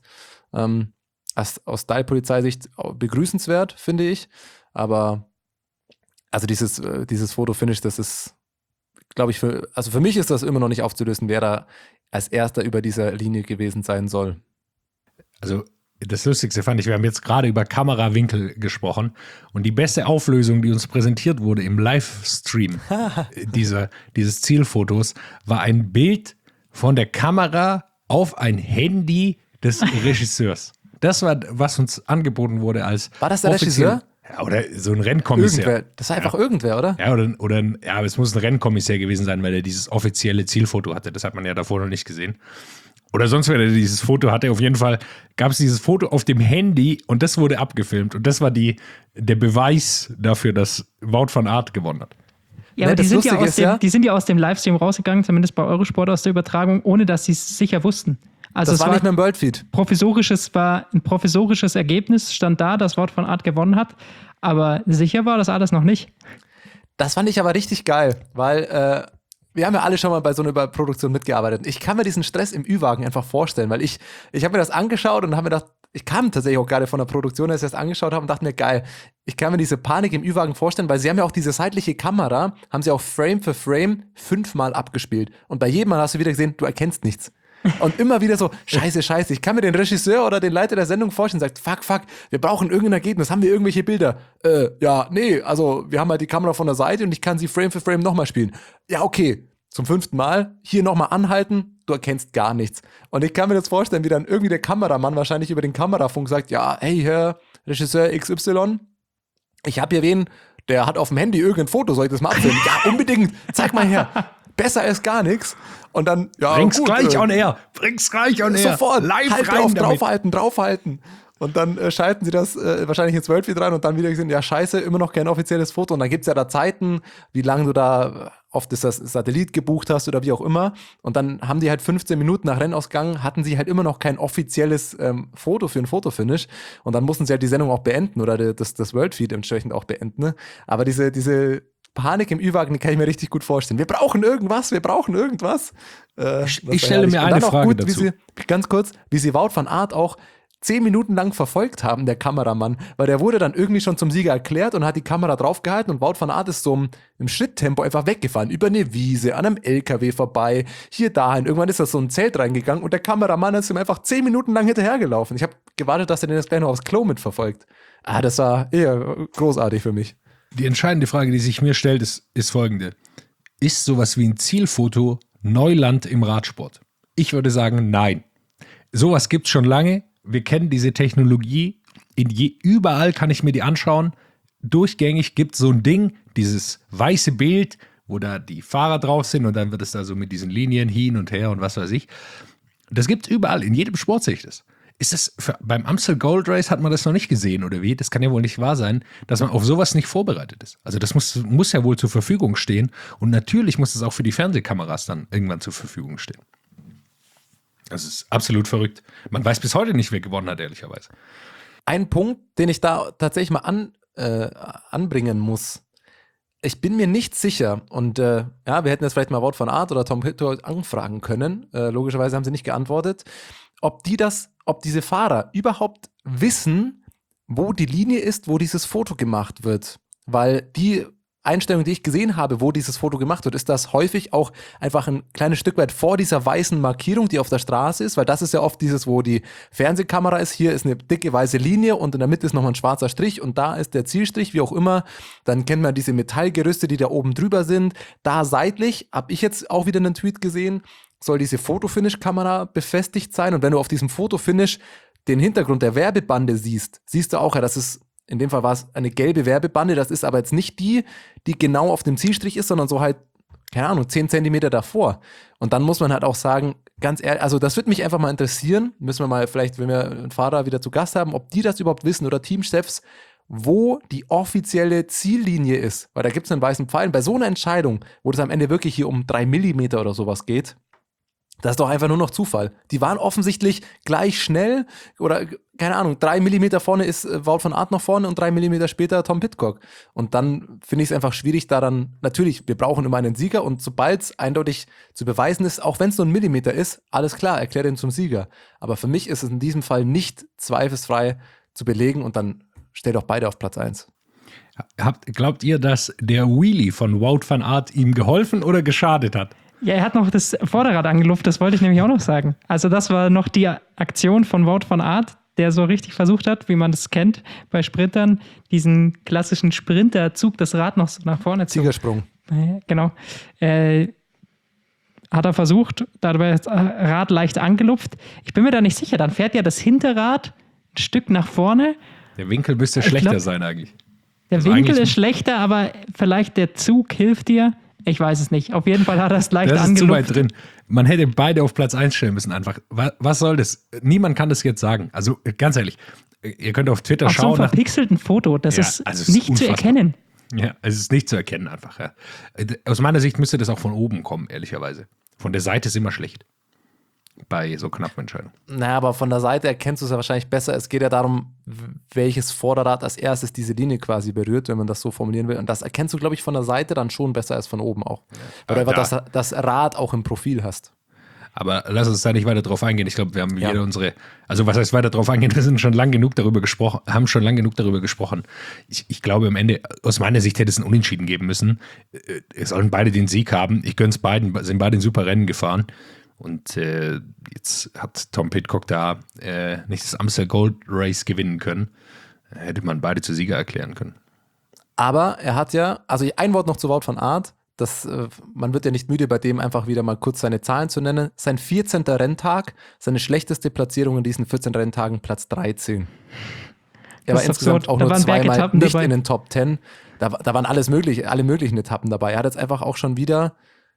Aus Style-Polizeisicht begrüßenswert, finde ich. Aber also dieses Foto-Finish, das ist, glaube ich, für mich ist das immer noch nicht aufzulösen, wer da als Erster über dieser Linie gewesen sein soll. Also das Lustigste fand ich, wir haben jetzt gerade über Kamerawinkel gesprochen und die beste Auflösung, die uns präsentiert wurde im Livestream dieses Zielfotos, war ein Bild von der Kamera auf ein Handy des Regisseurs. Das war, was uns angeboten wurde als War das der Regisseur? Ja, oder so ein Rennkommissär. Irgendwer. Das war einfach irgendwer, oder? Ja, aber es muss ein Rennkommissär gewesen sein, weil er dieses offizielle Zielfoto hatte. Das hat man ja davor noch nicht gesehen. Oder sonst, wenn er dieses Foto hatte, auf jeden Fall gab es dieses Foto auf dem Handy und das wurde abgefilmt. Und das war der Beweis dafür, dass Wout van Aert gewonnen hat. Ja, aber die sind ja aus dem Livestream rausgegangen, zumindest bei Eurosport aus der Übertragung, ohne dass sie es sicher wussten. Also das war nicht mehr im Worldfeed. War ein provisorisches Ergebnis, stand da, dass Wout van Aert gewonnen hat, aber sicher war das alles noch nicht. Das fand ich aber richtig geil, weil wir haben ja alle schon mal bei so einer Überproduktion mitgearbeitet. Ich kann mir diesen Stress im Ü-Wagen einfach vorstellen, weil ich habe mir das angeschaut und habe mir gedacht, ich kam tatsächlich auch gerade von der Produktion, als ich das angeschaut habe und dachte mir, geil, ich kann mir diese Panik im Ü-Wagen vorstellen, weil sie haben ja auch diese seitliche Kamera, haben sie auch Frame für Frame 5-mal abgespielt. Und bei jedem Mal hast du wieder gesehen, du erkennst nichts. Und immer wieder so, scheiße. Ich kann mir den Regisseur oder den Leiter der Sendung vorstellen, sagt, fuck, wir brauchen irgendein Ergebnis, haben wir irgendwelche Bilder? Wir haben halt die Kamera von der Seite und ich kann sie Frame für Frame nochmal spielen. Ja, okay, zum 5. Mal, hier nochmal anhalten, du erkennst gar nichts. Und ich kann mir das vorstellen, wie dann irgendwie der Kameramann wahrscheinlich über den Kamerafunk sagt, ja, hey, Herr Regisseur XY, ich habe hier wen, der hat auf dem Handy irgendein Foto, soll ich das mal abfilmen? Ja, unbedingt, zeig mal her. Besser als gar nichts. Und dann, ja, Bring's gleich on air. Sofort. Live halt rein drauf, draufhalten. Und dann schalten sie das wahrscheinlich ins Worldfeed rein und dann wieder gesehen, ja scheiße, immer noch kein offizielles Foto. Und dann gibt's ja da Zeiten, wie lange du da auf das Satellit gebucht hast oder wie auch immer. Und dann haben die halt 15 Minuten nach Rennausgang, hatten sie halt immer noch kein offizielles Foto für ein Fotofinish. Und dann mussten sie halt die Sendung auch beenden oder das Worldfeed entsprechend auch beenden. Ne? Aber diese Panik im Ü-Wagen, die kann ich mir richtig gut vorstellen. Wir brauchen irgendwas. Ich stelle mir eine Frage dazu. Ganz kurz, wie sie Wout van Aert auch 10 Minuten lang verfolgt haben, der Kameramann, weil der wurde dann irgendwie schon zum Sieger erklärt und hat die Kamera draufgehalten und Wout van Aert ist so im Schritttempo einfach weggefahren, über eine Wiese, an einem LKW vorbei, hier dahin. Irgendwann ist da so ein Zelt reingegangen und der Kameramann ist ihm einfach 10 Minuten lang hinterhergelaufen. Ich habe gewartet, dass er den jetzt gleich noch aufs Klo mitverfolgt. Das war eher großartig für mich. Die entscheidende Frage, die sich mir stellt, ist folgende. Ist sowas wie ein Zielfoto Neuland im Radsport? Ich würde sagen, nein. Sowas gibt es schon lange. Wir kennen diese Technologie. Überall kann ich mir die anschauen. Durchgängig gibt es so ein Ding, dieses weiße Bild, wo da die Fahrer drauf sind und dann wird es da so mit diesen Linien hin und her und was weiß ich. Das gibt es überall, in jedem Sport sehe ich das. Ist das beim Amstel Gold Race hat man das noch nicht gesehen, oder wie? Das kann ja wohl nicht wahr sein, dass man auf sowas nicht vorbereitet ist. Also das muss ja wohl zur Verfügung stehen und natürlich muss es auch für die Fernsehkameras dann irgendwann zur Verfügung stehen. Das ist absolut verrückt. Man weiß bis heute nicht, wer gewonnen hat, ehrlicherweise. Ein Punkt, den ich da tatsächlich mal anbringen muss. Ich bin mir nicht sicher und wir hätten jetzt vielleicht mal Wout van Aert oder Tom Hütter anfragen können. Logischerweise haben sie nicht geantwortet. Ob diese Fahrer überhaupt wissen, wo die Linie ist, wo dieses Foto gemacht wird. Weil die Einstellung, die ich gesehen habe, wo dieses Foto gemacht wird, ist das häufig auch einfach ein kleines Stück weit vor dieser weißen Markierung, die auf der Straße ist, weil das ist ja oft dieses, wo die Fernsehkamera ist. Hier ist eine dicke weiße Linie und in der Mitte ist nochmal ein schwarzer Strich und da ist der Zielstrich, wie auch immer. Dann kennt man diese Metallgerüste, die da oben drüber sind. Da seitlich, habe ich jetzt auch wieder einen Tweet gesehen, soll diese Fotofinish-Kamera befestigt sein und wenn du auf diesem Fotofinish den Hintergrund der Werbebande siehst du auch, ja, das ist, in dem Fall war es eine gelbe Werbebande, das ist aber jetzt nicht die genau auf dem Zielstrich ist, sondern so halt, keine Ahnung, 10 Zentimeter davor. Und dann muss man halt auch sagen, ganz ehrlich, also das würde mich einfach mal interessieren, müssen wir mal vielleicht, wenn wir einen Fahrer wieder zu Gast haben, ob die das überhaupt wissen oder Teamchefs, wo die offizielle Ziellinie ist, weil da gibt es einen weißen Pfeil. Bei so einer Entscheidung, wo das am Ende wirklich hier um 3 Millimeter oder sowas geht, Das ist doch einfach nur noch Zufall. Die waren offensichtlich gleich schnell oder, keine Ahnung, 3 Millimeter vorne ist Wout van Aert noch vorne und 3 Millimeter später Tom Pidcock. Und dann finde ich es einfach schwierig daran, natürlich, wir brauchen immer einen Sieger und sobald es eindeutig zu beweisen ist, auch wenn es nur ein Millimeter ist, alles klar, erkläre ihn zum Sieger. Aber für mich ist es in diesem Fall nicht zweifelsfrei zu belegen und dann stell doch beide auf Platz 1. Glaubt ihr, dass der Wheelie von Wout van Aert ihm geholfen oder geschadet hat? Ja, er hat noch das Vorderrad angelupft, das wollte ich nämlich auch noch sagen. Also das war noch die Aktion von Wout van Aert, der so richtig versucht hat, wie man das kennt bei Sprintern, diesen klassischen Sprinterzug, das Rad noch so nach vorne zu. Siegersprung. Genau. Hat er versucht, dabei das Rad leicht angelupft. Ich bin mir da nicht sicher, dann fährt ja das Hinterrad ein Stück nach vorne. Der Winkel müsste schlechter sein eigentlich. Der Also Winkel eigentlich- ist schlechter, aber vielleicht der Zug hilft dir. Ich weiß es nicht. Auf jeden Fall hat er es leicht Das ist zu weit angelupft. drin. Man hätte beide auf Platz 1 stellen müssen einfach. Was soll das? Niemand kann das jetzt sagen. Also ganz ehrlich, ihr könnt auf Twitter Auf so einem schauen. verpixelten Foto, das Ja, ist also es ist nicht zu unfassbar. erkennen. Ja, es ist nicht zu erkennen einfach. Ja. Aus meiner Sicht müsste das auch von oben kommen, ehrlicherweise. Von der Seite ist immer schlecht. Bei so knappen Entscheidungen. Naja, aber von der Seite erkennst du es ja wahrscheinlich besser. Es geht ja darum, welches Vorderrad als erstes diese Linie quasi berührt, wenn man das so formulieren will. Und das erkennst du, glaube ich, von der Seite dann schon besser als von oben auch. Weil du einfach das Rad auch im Profil hast. Aber lass uns da nicht weiter drauf eingehen. Ich glaube, wir haben Ja. jeder unsere, also was heißt weiter drauf eingehen? Wir sind schon lang genug darüber gesprochen, haben schon lang genug darüber gesprochen. Ich glaube am Ende, aus meiner Sicht hätte es ein Unentschieden geben müssen. Es sollen beide den Sieg haben. Ich gönne es beiden, sind beide ein super Rennen gefahren. Und jetzt hat Tom Pidcock da nicht das Amstel Gold Race gewinnen können. Hätte man beide zu Sieger erklären können. Aber er hat ja, also ein Wort noch zu Wout van Aert. Man wird ja nicht müde, bei dem einfach wieder mal kurz seine Zahlen zu nennen. Sein 14. Renntag, seine schlechteste Platzierung in diesen 14 Renntagen, Platz 13. Er war ist insgesamt absurd. auch Da nur waren zweimal Bergetappen nicht dabei. in den Top 10. Da waren alle möglichen Etappen dabei. Er hat jetzt einfach auch schon wieder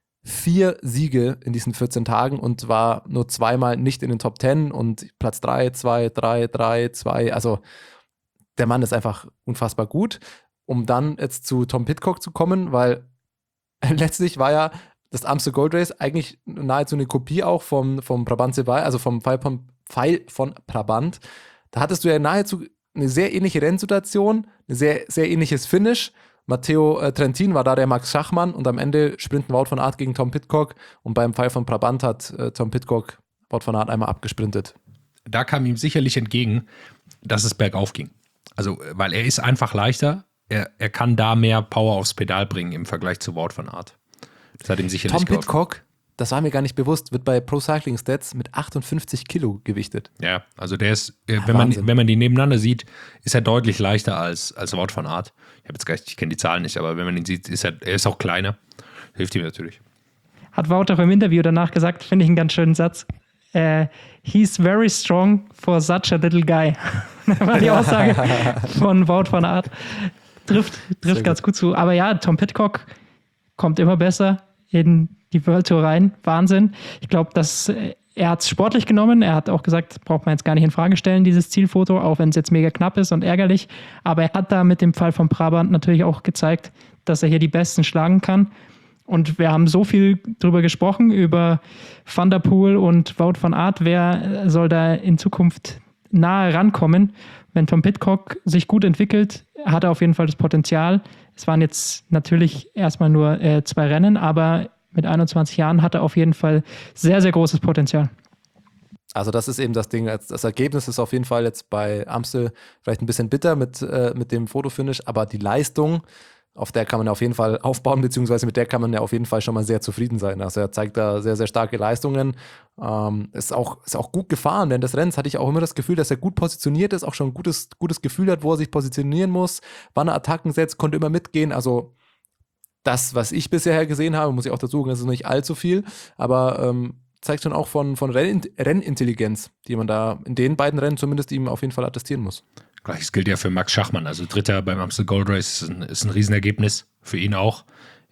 4 Siege in diesen 14 Tagen und war nur zweimal nicht in den Top 10 und Platz 3, 2, 3, 3, 2. Also der Mann ist einfach unfassbar gut. Um dann jetzt zu Tom Pidcock zu kommen, weil letztlich war ja das Amstel Gold Race eigentlich nahezu eine Kopie auch vom Brabant-Savail, also vom Pfeil von Brabant. Da hattest du ja nahezu eine sehr ähnliche Rennsituation, ein sehr, sehr ähnliches Finish. Matteo Trentin war da der Max Schachmann und am Ende sprinten Wout van Aert gegen Tom Pidcock und beim Pfeil von Brabant hat Tom Pidcock Wout van Aert einmal abgesprintet. Da kam ihm sicherlich entgegen, dass es bergauf ging. Also, weil er ist einfach leichter. Er kann da mehr Power aufs Pedal bringen im Vergleich zu Wout van Aert. Das hat ihm sicherlich Tom geholfen. Pidcock, das war mir gar nicht bewusst, wird bei Pro Cycling Stats mit 58 Kilo gewichtet. Ja, also der ist, Wahnsinn. wenn man die nebeneinander sieht, ist er deutlich leichter als Wout van Aert. Ich kenne die Zahlen nicht, aber wenn man ihn sieht, er ist auch kleiner. Hilft ihm natürlich. Hat Wout auch im Interview danach gesagt, finde ich einen ganz schönen Satz. He's very strong for such a little guy. Das war die Aussage von Wout van Aert. Trifft ganz gut zu. Aber ja, Tom Pidcock kommt immer besser in die World Tour rein. Wahnsinn. Ich glaube, er hat es sportlich genommen. Er hat auch gesagt, braucht man jetzt gar nicht in Frage stellen, dieses Zielfoto, auch wenn es jetzt mega knapp ist und ärgerlich. Aber er hat da mit dem Fall von Brabant natürlich auch gezeigt, dass er hier die Besten schlagen kann. Und wir haben so viel drüber gesprochen, über Van der Poel und Wout van Aert. Wer soll da in Zukunft nahe rankommen? Wenn Tom Pidcock sich gut entwickelt, hat er auf jeden Fall das Potenzial. Es waren jetzt natürlich erstmal nur 2 Rennen, aber mit 21 Jahren hat er auf jeden Fall sehr, sehr großes Potenzial. Also das ist eben das Ding. Das Ergebnis ist auf jeden Fall jetzt bei Amstel vielleicht ein bisschen bitter mit dem Fotofinish, aber die Leistung, auf der kann man auf jeden Fall aufbauen, beziehungsweise mit der kann man ja auf jeden Fall schon mal sehr zufrieden sein. Also er zeigt da sehr, sehr starke Leistungen. Ist auch gut gefahren, denn des Rennens hatte ich auch immer das Gefühl, dass er gut positioniert ist, auch schon ein gutes Gefühl hat, wo er sich positionieren muss, wann er Attacken setzt, konnte immer mitgehen. Also das, was ich bisher gesehen habe, muss ich auch dazu sagen, das ist nicht allzu viel, aber zeigt schon auch von Rennintelligenz, die man da in den beiden Rennen zumindest ihm auf jeden Fall attestieren muss. Gleiches gilt ja für Max Schachmann. Also Dritter beim Amstel Gold Race ist ein Riesenergebnis. Für ihn auch.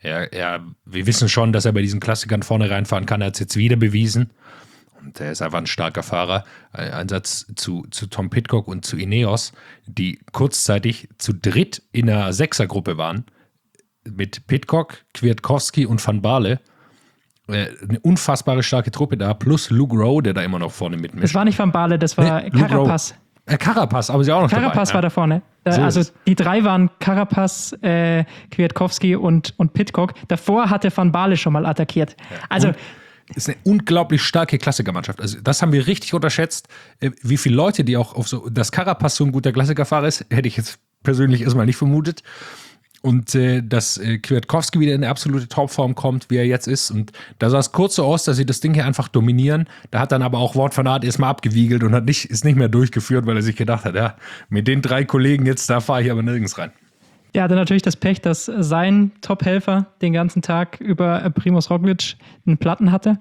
Wir wissen schon, dass er bei diesen Klassikern vorne reinfahren kann. Er hat es jetzt wieder bewiesen. Und er ist einfach ein starker Fahrer. Ein Satz zu Tom Pidcock und zu Ineos, die kurzzeitig zu dritt in einer Sechsergruppe waren. Mit Pidcock, Kwiatkowski und Van Baarle. eine unfassbare starke Truppe da, plus Luke Rowe, der da immer noch vorne mitmischt. Das war nicht Van Baarle, das war Carapaz. Carapaz, aber sie auch noch Carapaz dabei. war da vorne. So also ist. die drei waren Carapaz, Kwiatkowski und Pidcock. Davor hatte Van Baarle schon mal attackiert. Also ist eine unglaublich starke Klassikermannschaft. Also das haben wir richtig unterschätzt. Wie viele Leute, die auch auf so, dass Carapaz so ein guter Klassikerfahrer ist, hätte ich jetzt persönlich erstmal nicht vermutet. Und dass Kwiatkowski wieder in eine absolute Topform kommt, wie er jetzt ist. Und da sah es kurz so aus, dass sie das Ding hier einfach dominieren. Da hat dann aber auch Wout van Aert erstmal abgewiegelt und ist nicht mehr durchgeführt, weil er sich gedacht hat, ja, mit den 3 Kollegen jetzt, da fahre ich aber nirgends rein. er hatte natürlich das Pech, dass sein Top-Helfer den ganzen Tag über Primož Roglič einen Platten hatte.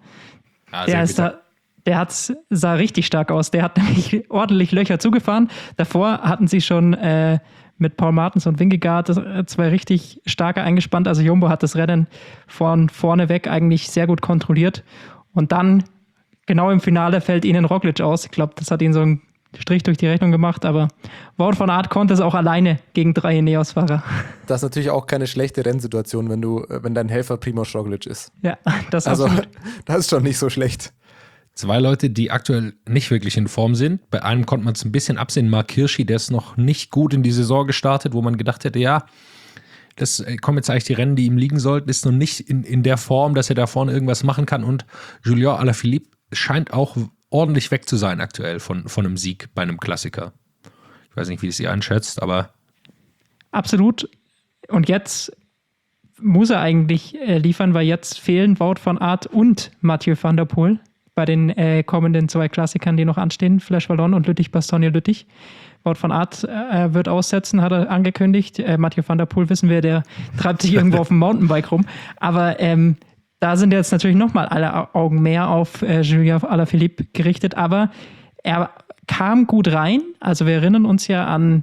Sah richtig stark aus. Der hat nämlich ordentlich Löcher zugefahren. Davor hatten sie schon mit Paul Martens und Vingegaard 2 richtig starke eingespannt. Also Jumbo hat das Rennen von vorne weg eigentlich sehr gut kontrolliert. Und dann, genau im Finale, fällt ihnen Roglič aus. Ich glaube, das hat ihnen so einen Strich durch die Rechnung gemacht. Aber Wout van Aert konnte es auch alleine gegen 3 Ineos-Fahrer. Das ist natürlich auch keine schlechte Rennsituation, wenn dein Helfer Primož Roglič ist. Ja, das Also, absolut. das ist schon nicht so schlecht. 2 Leute, die aktuell nicht wirklich in Form sind. Bei einem konnte man es ein bisschen absehen. Mark Hirschi, der ist noch nicht gut in die Saison gestartet, wo man gedacht hätte, ja, das kommen jetzt eigentlich die Rennen, die ihm liegen sollten, ist noch nicht in der Form, dass er da vorne irgendwas machen kann. Und Julien Alaphilippe scheint auch ordentlich weg zu sein aktuell von einem Sieg bei einem Klassiker. Ich weiß nicht, wie es ihr einschätzt, aber Absolut. Und jetzt muss er eigentlich liefern, weil jetzt fehlen Wout van Aert und Mathieu van der Poel bei den kommenden 2 Klassikern, die noch anstehen, Flèche Wallonne und Lüttich-Bastogne-Lüttich. Wout van Aert wird aussetzen, hat er angekündigt. Mathieu van der Poel, wissen wir, der treibt sich irgendwo auf dem Mountainbike rum. Aber da sind jetzt natürlich nochmal alle Augen mehr auf Julien Alaphilippe gerichtet. Aber er kam gut rein. Also wir erinnern uns ja an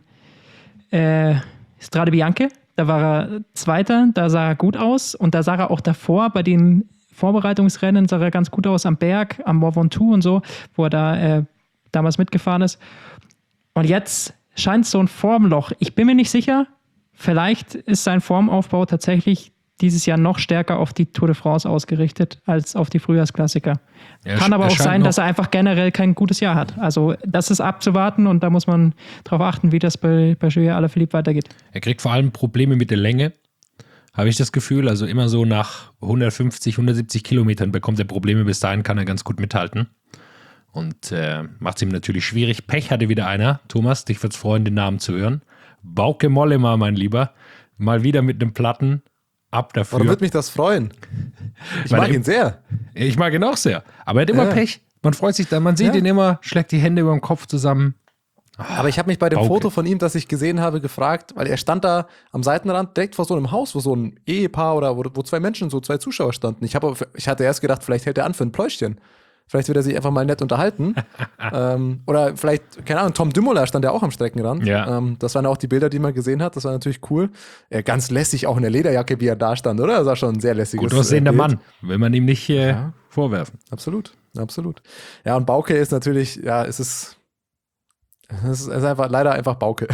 Strade Bianche. Da war er Zweiter, da sah er gut aus. Und da sah er auch davor bei den Vorbereitungsrennen sah er ganz gut aus am Berg, am Mont Ventoux und so, wo er da damals mitgefahren ist. Und jetzt scheint es so ein Formloch. Ich bin mir nicht sicher, vielleicht ist sein Formaufbau tatsächlich dieses Jahr noch stärker auf die Tour de France ausgerichtet als auf die Frühjahrsklassiker. Kann aber auch sein, dass er einfach generell kein gutes Jahr hat. Also das ist abzuwarten und da muss man darauf achten, wie das bei Julien Alaphilippe weitergeht. er kriegt vor allem Probleme mit der Länge, habe ich das Gefühl. Also immer so nach 150, 170 Kilometern bekommt er Probleme. Bis dahin kann er ganz gut mithalten. Und macht es ihm natürlich schwierig. Pech hatte wieder einer. Thomas, dich würde es freuen, den Namen zu hören. Bauke Mollema, mein Lieber. Mal wieder mit einem Platten. Ab dafür. Warum würde mich das freuen? Ich mag ihn sehr. Ich mag ihn auch sehr. Aber er hat immer Pech. Man freut sich dann, man sieht ihn immer, schlägt die Hände über dem Kopf zusammen. Aber ich habe mich bei dem Bauke. Foto von ihm, das ich gesehen habe, gefragt, weil er stand da am Seitenrand direkt vor so einem Haus, wo so ein Ehepaar oder wo 2 Menschen, so 2 Zuschauer standen. Ich hatte erst gedacht, vielleicht hält er an für ein Pläuschchen. Vielleicht wird er sich einfach mal nett unterhalten. Oder vielleicht, keine Ahnung, Tom Dumoulin stand ja auch am Streckenrand. Ja. Das waren auch die Bilder, die man gesehen hat. Das war natürlich cool. Ganz lässig, auch in der Lederjacke, wie er da stand, oder? Das war schon ein sehr lässiges Gut aussehender Bild. Mann, will man ihm nicht vorwerfen. Absolut, absolut. Ja, und Bauke ist natürlich, ja, es ist einfach, leider einfach Bauke.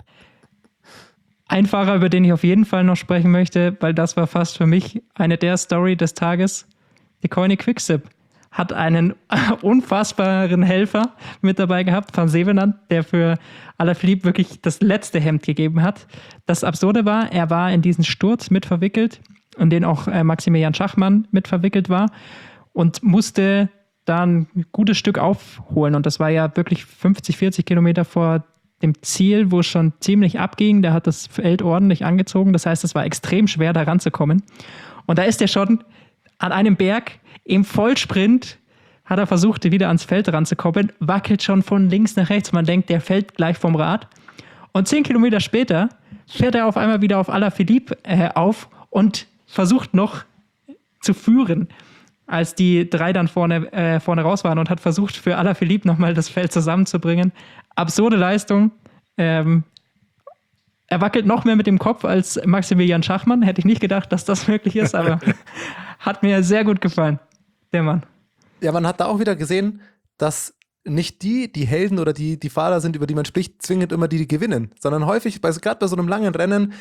Ein Fahrer, über den ich auf jeden Fall noch sprechen möchte, weil das war fast für mich eine der Story des Tages. Die Koenig Quickstep hat einen unfassbaren Helfer mit dabei gehabt, Van Zevenand, der für Alaphilippe wirklich das letzte Hemd gegeben hat. Das Absurde war, er war in diesen Sturz mit verwickelt, in den auch Maximilian Schachmann mit verwickelt war und musste dann ein gutes Stück aufholen. Und das war ja wirklich 50, 40 Kilometer vor dem Ziel, wo es schon ziemlich abging. Der hat das Feld ordentlich angezogen. Das heißt, es war extrem schwer, da ranzukommen. Und da ist er schon an einem Berg im Vollsprint, hat er versucht, wieder ans Feld ranzukommen, wackelt schon von links nach rechts. Man denkt, der fällt gleich vom Rad. Und 10 Kilometer später fährt er auf einmal wieder auf Alaphilippe auf und versucht noch zu führen, als die 3 dann vorne raus waren und hat versucht, für Alaphilippe nochmal das Feld zusammenzubringen. Absurde Leistung. Er wackelt noch mehr mit dem Kopf als Maximilian Schachmann. Hätte ich nicht gedacht, dass das möglich ist, aber hat mir sehr gut gefallen, der Mann. Ja, man hat da auch wieder gesehen, dass nicht die Helden oder die Fahrer sind, über die man spricht, zwingend immer die gewinnen, sondern häufig, gerade bei so einem langen Rennen,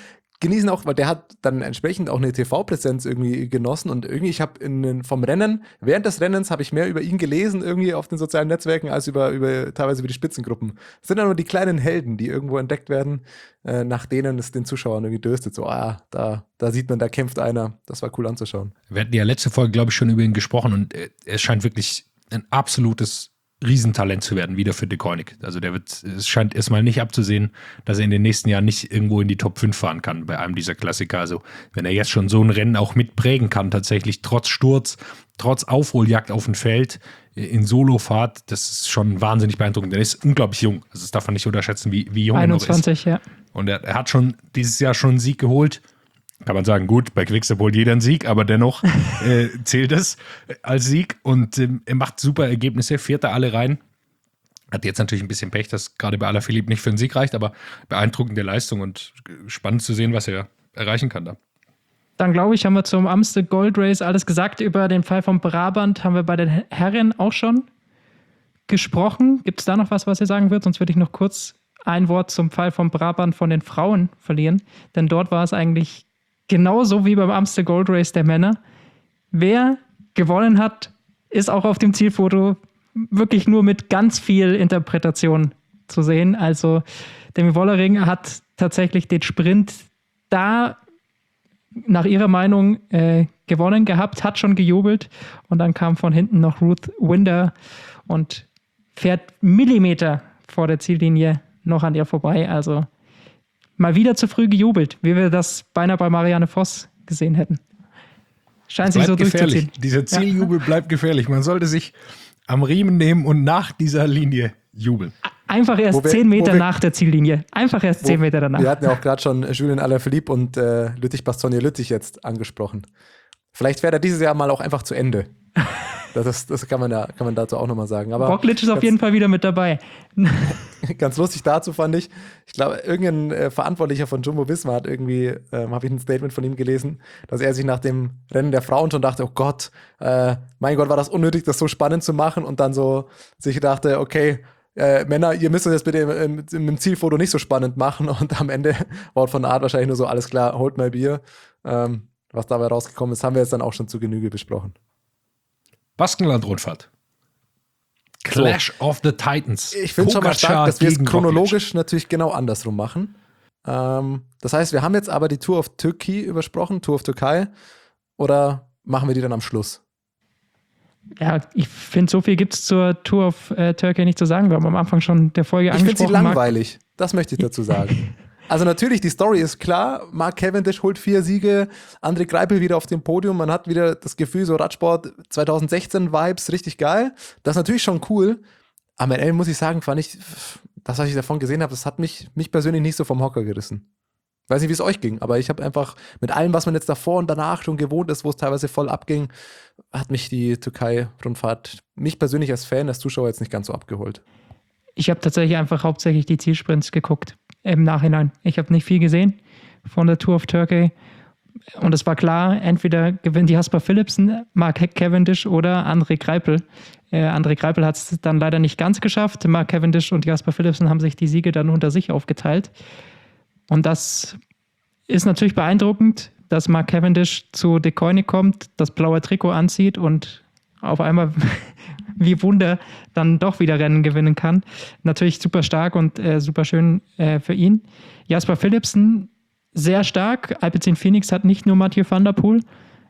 genieße ihn auch, weil der hat dann entsprechend auch eine TV-Präsenz irgendwie genossen und irgendwie, ich habe vom Rennen, während des Rennens habe ich mehr über ihn gelesen irgendwie auf den sozialen Netzwerken als teilweise über die Spitzengruppen. Das sind dann nur die kleinen Helden, die irgendwo entdeckt werden, nach denen es den Zuschauern irgendwie dürstet. So, da sieht man, da kämpft einer. Das war cool anzuschauen. Wir hatten ja letzte Folge, glaube ich, schon über ihn gesprochen und er scheint wirklich ein absolutes Riesentalent zu werden, wieder für Deceuninck. Also es scheint erstmal nicht abzusehen, dass er in den nächsten Jahren nicht irgendwo in die Top 5 fahren kann bei einem dieser Klassiker. Also wenn er jetzt schon so ein Rennen auch mitprägen kann, tatsächlich trotz Sturz, trotz Aufholjagd auf dem Feld, in Solofahrt, das ist schon wahnsinnig beeindruckend. Er ist unglaublich jung. Also das darf man nicht unterschätzen, wie jung er noch ist. 21, ja. Und er hat schon dieses Jahr schon einen Sieg geholt. Kann man sagen, gut, bei Quickstep holt jeder einen Sieg, aber dennoch zählt es als Sieg. Und er macht super Ergebnisse, fährt da alle rein. Hat jetzt natürlich ein bisschen Pech, dass gerade bei Alaphilippe nicht für einen Sieg reicht, aber beeindruckende Leistung und spannend zu sehen, was er erreichen kann da. Dann glaube ich, haben wir zum Amstel Gold Race alles gesagt. Über den Fall von Brabant haben wir bei den Herren auch schon gesprochen. Gibt es da noch was ihr sagen würdet? Sonst würde ich noch kurz ein Wort zum Fall von Brabant von den Frauen verlieren. Denn dort war es eigentlich genauso wie beim Amstel Gold Race der Männer. Wer gewonnen hat, ist auch auf dem Zielfoto wirklich nur mit ganz viel Interpretation zu sehen. Also Demi Wollering hat tatsächlich den Sprint da nach ihrer Meinung gewonnen gehabt, hat schon gejubelt und dann kam von hinten noch Ruth Winder und fährt Millimeter vor der Ziellinie noch an ihr vorbei. Also mal wieder zu früh gejubelt, wie wir das beinahe bei Marianne Voss gesehen hätten. Scheint sich so durchzuziehen. Dieser Zieljubel bleibt gefährlich. Man sollte sich am Riemen nehmen und nach dieser Linie jubeln. Einfach erst 10 Meter nach der Ziellinie. Einfach erst 10 Meter danach. Wir hatten ja auch gerade schon Julien Alaphilippe und Lüttich-Bastogne-Lüttich jetzt angesprochen. Vielleicht wäre er dieses Jahr mal auch einfach zu Ende. Das kann man dazu auch nochmal sagen. Aber Roglic ist auf jeden Fall wieder mit dabei. Ganz lustig dazu fand ich glaube, irgendein Verantwortlicher von Jumbo-Visma hat irgendwie, habe ich ein Statement von ihm gelesen, dass er sich nach dem Rennen der Frauen schon dachte, oh Gott, mein Gott, war das unnötig, das so spannend zu machen und dann so sich dachte, okay, Männer, ihr müsst das bitte im Zielfoto nicht so spannend machen und am Ende Wort von Art wahrscheinlich nur so, alles klar, holt mal Bier. Was dabei rausgekommen ist, haben wir jetzt dann auch schon zu Genüge besprochen. Baskenland-Rundfahrt. Clash of the Titans. Ich finde schon mal stark, dass wir es chronologisch natürlich genau andersrum machen. Das heißt, wir haben jetzt aber die Tour of Turkey übersprochen, Tour of Türkei, oder machen wir die dann am Schluss? Ja, ich finde, so viel gibt es zur Tour of Turkey nicht zu sagen. Wir haben am Anfang schon der Folge angesprochen. Ich finde sie langweilig, Marc. Das möchte ich dazu sagen. Also natürlich, die Story ist klar, Mark Cavendish holt 4 Siege, André Greipel wieder auf dem Podium, man hat wieder das Gefühl, so Radsport 2016-Vibes, richtig geil. Das ist natürlich schon cool. Am Ende muss ich sagen, fand ich, das, was ich davon gesehen habe, das hat mich persönlich nicht so vom Hocker gerissen. Ich weiß nicht, wie es euch ging, aber ich habe einfach mit allem, was man jetzt davor und danach schon gewohnt ist, wo es teilweise voll abging, hat mich die Türkei-Rundfahrt, mich persönlich als Fan, als Zuschauer jetzt nicht ganz so abgeholt. Ich habe tatsächlich einfach hauptsächlich die Zielsprints geguckt im Nachhinein. Ich habe nicht viel gesehen von der Tour of Turkey und es war klar, entweder gewinnt Jasper Philipsen, Mark Cavendish oder André Greipel. André Greipel hat es dann leider nicht ganz geschafft. Mark Cavendish und Jasper Philipsen haben sich die Siege dann unter sich aufgeteilt. Und das ist natürlich beeindruckend, dass Mark Cavendish zu Deceuninck kommt, das blaue Trikot anzieht und auf einmal wie Wunder dann doch wieder Rennen gewinnen kann. Natürlich super stark und super schön für ihn. Jasper Philipsen, sehr stark. Alpecin Phoenix hat nicht nur Mathieu van der Poel,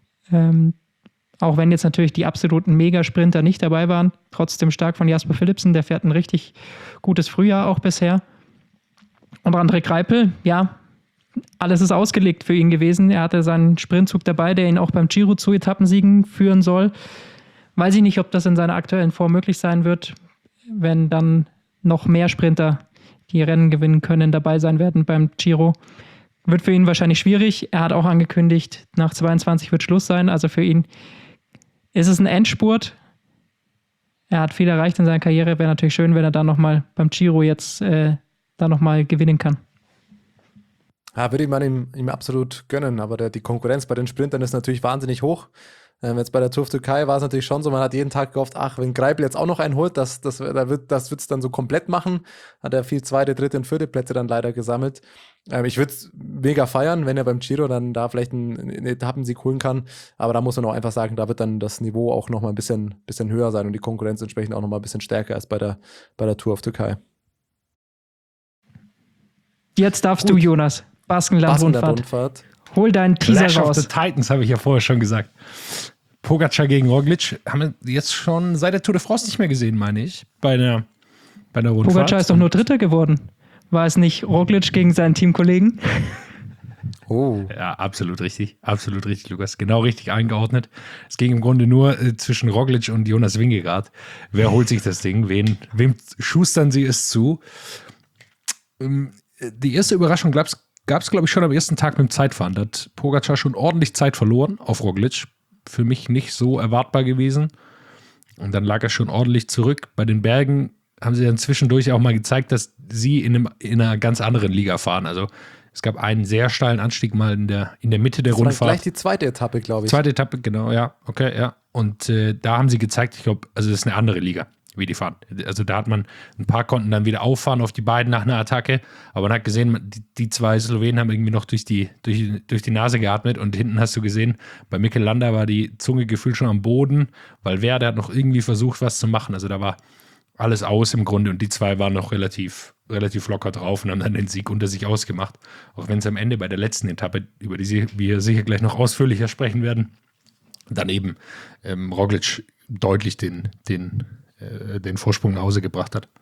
auch wenn jetzt natürlich die absoluten Megasprinter nicht dabei waren, trotzdem stark von Jasper Philipsen, der fährt ein richtig gutes Frühjahr auch bisher. Und André Greipel, ja, alles ist ausgelegt für ihn gewesen. Er hatte seinen Sprintzug dabei, der ihn auch beim Giro zu Etappensiegen führen soll. Weiß ich nicht, ob das in seiner aktuellen Form möglich sein wird, wenn dann noch mehr Sprinter, die Rennen gewinnen können, dabei sein werden beim Giro. Wird für ihn wahrscheinlich schwierig. Er hat auch angekündigt, nach 22 wird Schluss sein. Also für ihn ist es ein Endspurt. Er hat viel erreicht in seiner Karriere. Wäre natürlich schön, wenn er dann nochmal beim Giro jetzt da nochmal gewinnen kann. Ja, würde man ihm absolut gönnen, aber die Konkurrenz bei den Sprintern ist natürlich wahnsinnig hoch. Jetzt bei der Tour of Türkei war es natürlich schon so, man hat jeden Tag gehofft, ach, wenn Greipel jetzt auch noch einen holt, das wird es dann so komplett machen. Hat er viel zweite, dritte und vierte Plätze dann leider gesammelt. Ich würde es mega feiern, wenn er beim Giro dann da vielleicht einen Etappensieg holen kann. Aber da muss man auch einfach sagen, da wird dann das Niveau auch noch mal ein bisschen höher sein und die Konkurrenz entsprechend auch noch mal ein bisschen stärker als bei der Tour of Türkei. Jetzt darfst du, Jonas. Baskenland-Rundfahrt. Hol deinen Teaser Clash raus. of the Titans, habe ich ja vorher schon gesagt. Pogacar gegen Roglic haben wir jetzt schon seit der Tour de France nicht mehr gesehen, meine ich, bei der Rundfahrt. Pogacar ist doch nur Dritter geworden. War es nicht Roglic gegen seinen Teamkollegen? Oh. Ja, absolut richtig, Lukas. Genau richtig eingeordnet. Es ging im Grunde nur zwischen Roglic und Jonas Vingegaard. Wer holt sich das Ding? Wem schustern sie es zu? Die erste Überraschung gab es, glaube ich, schon am ersten Tag mit dem Zeitfahren. Da hat Pogacar schon ordentlich Zeit verloren auf Roglic. Für mich nicht so erwartbar gewesen. Und dann lag er schon ordentlich zurück. Bei den Bergen haben sie dann zwischendurch auch mal gezeigt, dass sie in einer ganz anderen Liga fahren. Also es gab einen sehr steilen Anstieg mal in der Mitte der Rundfahrt. Das war gleich die zweite Etappe, glaube ich. Zweite Etappe, genau, ja. Okay, ja. Und da haben sie gezeigt, ich glaube, also das ist eine andere Liga, wie die fahren. Also da hat man, ein paar konnten dann wieder auffahren auf die beiden nach einer Attacke, aber man hat gesehen, die zwei Slowenen haben irgendwie noch durch die Nase geatmet und hinten hast du gesehen, bei Mikel Landa war die Zunge gefühlt schon am Boden, weil Werde hat noch irgendwie versucht, was zu machen. Also da war alles aus im Grunde und die zwei waren noch relativ locker drauf und haben dann den Sieg unter sich ausgemacht. Auch wenn es am Ende bei der letzten Etappe, über die wir sicher gleich noch ausführlicher sprechen werden, dann eben Roglic deutlich den Vorsprung nach Hause gebracht hat.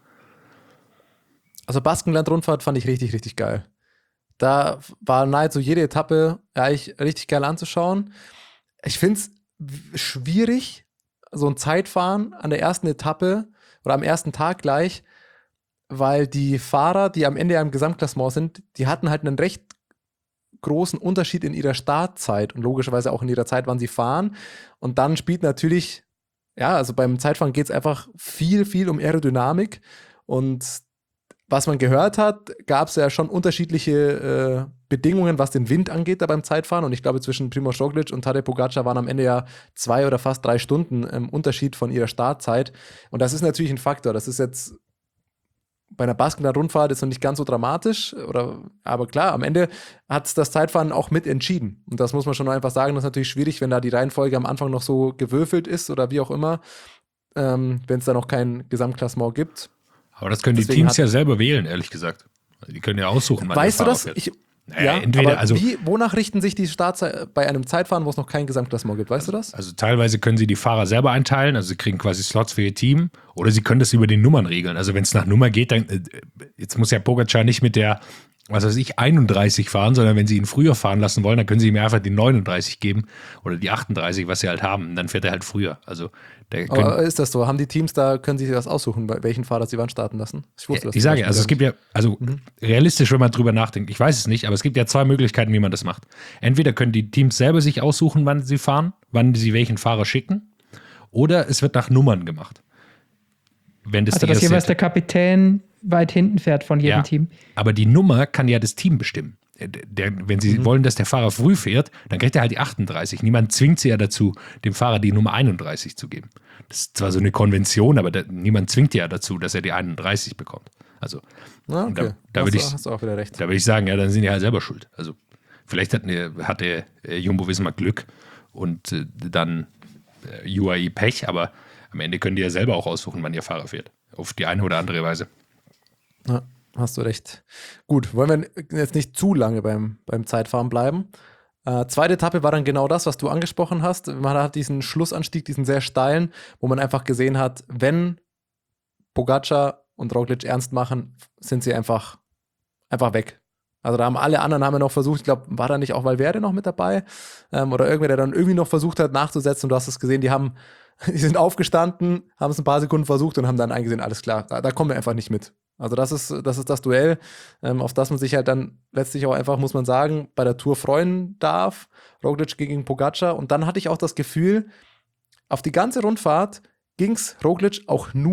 Also Baskenland-Rundfahrt fand ich richtig, richtig geil. Da war nahezu jede Etappe eigentlich richtig geil anzuschauen. Ich finde es schwierig, so ein Zeitfahren an der ersten Etappe oder am ersten Tag gleich, weil die Fahrer, die am Ende im Gesamtklassement sind, die hatten halt einen recht großen Unterschied in ihrer Startzeit und logischerweise auch in ihrer Zeit, wann sie fahren. Und dann spielt natürlich, ja, also beim Zeitfahren geht es einfach viel um Aerodynamik. Und was man gehört hat, gab es ja schon unterschiedliche Bedingungen, was den Wind angeht da beim Zeitfahren. Und ich glaube, zwischen Primož Roglic und Tadej Pogacar waren am Ende ja 2 oder fast 3 Stunden Unterschied von ihrer Startzeit. Und das ist natürlich ein Faktor. Das ist jetzt bei einer Baskenland-Rundfahrt ist noch nicht ganz so dramatisch, aber klar, am Ende hat das Zeitfahren auch mit entschieden. Und das muss man schon einfach sagen, das ist natürlich schwierig, wenn da die Reihenfolge am Anfang noch so gewürfelt ist oder wie auch immer, wenn es da noch kein Gesamtklassement gibt. Aber das können deswegen die Teams ja selber wählen, ehrlich gesagt. Die können ja aussuchen, wann weißt der du Fahrer das? fährt. Ja, entweder, aber wonach richten sich die Startzeit bei einem Zeitfahren, wo es noch kein Gesamtklassement gibt? Weißt du das? Also teilweise können sie die Fahrer selber einteilen, also sie kriegen quasi Slots für ihr Team, oder sie können das über den Nummern regeln. Also wenn es nach Nummer geht, dann jetzt muss ja Pogacar nicht mit der, 31 fahren, sondern wenn sie ihn früher fahren lassen wollen, dann können sie ihm einfach die 39 geben oder die 38, was sie halt haben. Dann fährt er halt früher. Also aber ist das so? Haben die Teams können sich das aussuchen, bei welchen Fahrer sie wann starten lassen? Ich sage ja, also es gibt ja, realistisch, wenn man drüber nachdenkt, ich weiß es nicht, aber es gibt ja 2 Möglichkeiten, wie man das macht. Entweder können die Teams selber sich aussuchen, wann sie fahren, wann sie welchen Fahrer schicken, oder es wird nach Nummern gemacht. Wenn das also dass jeweils der Kapitän weit hinten fährt von jedem Team. Aber die Nummer kann ja das Team bestimmen. Wenn sie wollen, dass der Fahrer früh fährt, dann kriegt er halt die 38. Niemand zwingt sie ja dazu, dem Fahrer die Nummer 31 zu geben. Das ist zwar so eine Konvention, aber niemand zwingt ja dazu, dass er die 31 bekommt. Also, okay. da hast du auch wieder recht. Da würde ich sagen, ja, dann sind die halt selber schuld. Also, vielleicht hatte Jumbo-Visma Glück und dann UAE Pech, aber am Ende können die ja selber auch aussuchen, wann ihr Fahrer fährt. Auf die eine oder andere Weise. Ja, hast du recht. Gut, wollen wir jetzt nicht zu lange beim Zeitfahren bleiben. Zweite Etappe war dann genau das, was du angesprochen hast. Man hat diesen Schlussanstieg, diesen sehr steilen, wo man einfach gesehen hat, wenn Pogacar und Roglic ernst machen, sind sie einfach weg. Also da haben alle anderen noch versucht, ich glaube, war da nicht auch Valverde noch mit dabei? Oder irgendwer, der dann irgendwie noch versucht hat nachzusetzen und du hast es gesehen, die sind aufgestanden, haben es ein paar Sekunden versucht und haben dann eingesehen, alles klar, da kommen wir einfach nicht mit. Also das ist das Duell, auf das man sich halt dann letztlich auch einfach, muss man sagen, bei der Tour freuen darf. Roglic gegen Pogacar. Und dann hatte ich auch das Gefühl, auf die ganze Rundfahrt ging es Roglic auch nur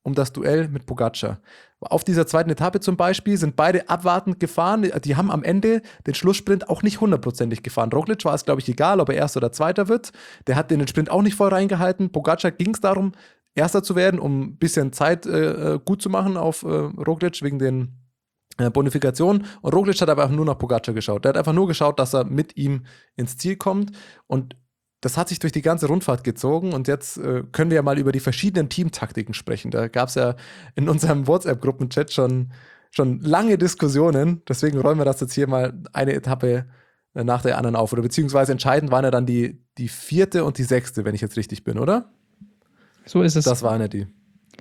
um das Duell mit Pogacar. Auf dieser zweiten Etappe zum Beispiel sind beide abwartend gefahren. Die haben am Ende den Schlusssprint auch nicht 100%ig gefahren. Roglic war es, glaube ich, egal, ob er Erster oder Zweiter wird. Der hat den Sprint auch nicht voll reingehalten. Pogacar ging es darum, Erster zu werden, um ein bisschen Zeit gut zu machen auf Roglic wegen den Bonifikationen. Und Roglic hat aber auch nur nach Pogacar geschaut. Der hat einfach nur geschaut, dass er mit ihm ins Ziel kommt. Und das hat sich durch die ganze Rundfahrt gezogen und jetzt können wir ja mal über die verschiedenen Teamtaktiken sprechen. Da gab es ja in unserem WhatsApp-Gruppenchat schon lange Diskussionen. Deswegen räumen wir das jetzt hier mal eine Etappe nach der anderen auf. Oder beziehungsweise entscheidend waren ja dann die 4. und die 6., wenn ich jetzt richtig bin, oder? So ist es. Das waren ja die.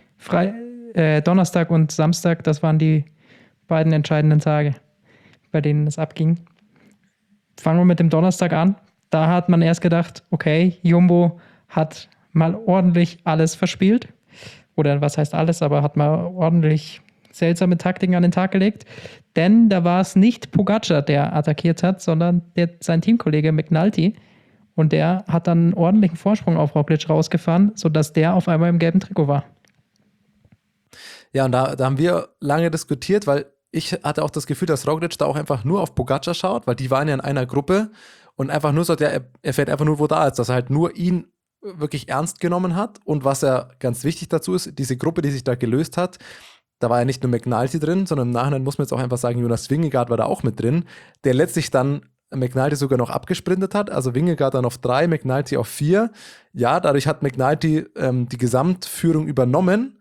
Donnerstag und Samstag, das waren die beiden entscheidenden Tage, bei denen es abging. Fangen wir mit dem Donnerstag an. Da hat man erst gedacht, okay, Jumbo hat mal ordentlich alles verspielt. Oder was heißt alles, aber hat mal ordentlich seltsame Taktiken an den Tag gelegt. Denn da war es nicht Pogacar, der attackiert hat, sondern sein Teamkollege McNulty. Und der hat dann einen ordentlichen Vorsprung auf Roglic rausgefahren, sodass der auf einmal im gelben Trikot war. Ja, und da haben wir lange diskutiert, weil ich hatte auch das Gefühl, dass Roglic da auch einfach nur auf Pogacar schaut, weil die waren ja in einer Gruppe. Und einfach nur so, er fährt einfach nur, wo da ist, dass er halt nur ihn wirklich ernst genommen hat. Und was ja ganz wichtig dazu ist, diese Gruppe, die sich da gelöst hat, da war ja nicht nur McNulty drin, sondern im Nachhinein muss man jetzt auch einfach sagen, Jonas Vingegaard war da auch mit drin, der letztlich dann McNulty sogar noch abgesprintet hat. Also Vingegaard dann auf 3, McNulty auf 4. Ja, dadurch hat McNulty die Gesamtführung übernommen.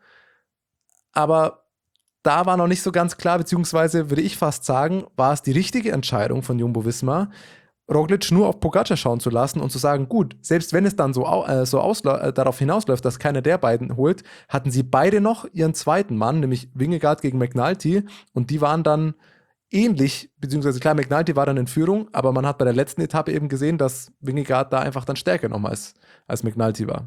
Aber da war noch nicht so ganz klar, beziehungsweise würde ich fast sagen, war es die richtige Entscheidung von Jumbo-Visma, Roglic nur auf Pogacar schauen zu lassen und zu sagen, gut, selbst wenn es dann darauf hinausläuft, dass keiner der beiden holt, hatten sie beide noch ihren zweiten Mann, nämlich Vingegaard gegen McNulty, und die waren dann ähnlich, beziehungsweise klar, McNulty war dann in Führung, aber man hat bei der letzten Etappe eben gesehen, dass Vingegaard da einfach dann stärker nochmal als McNulty war.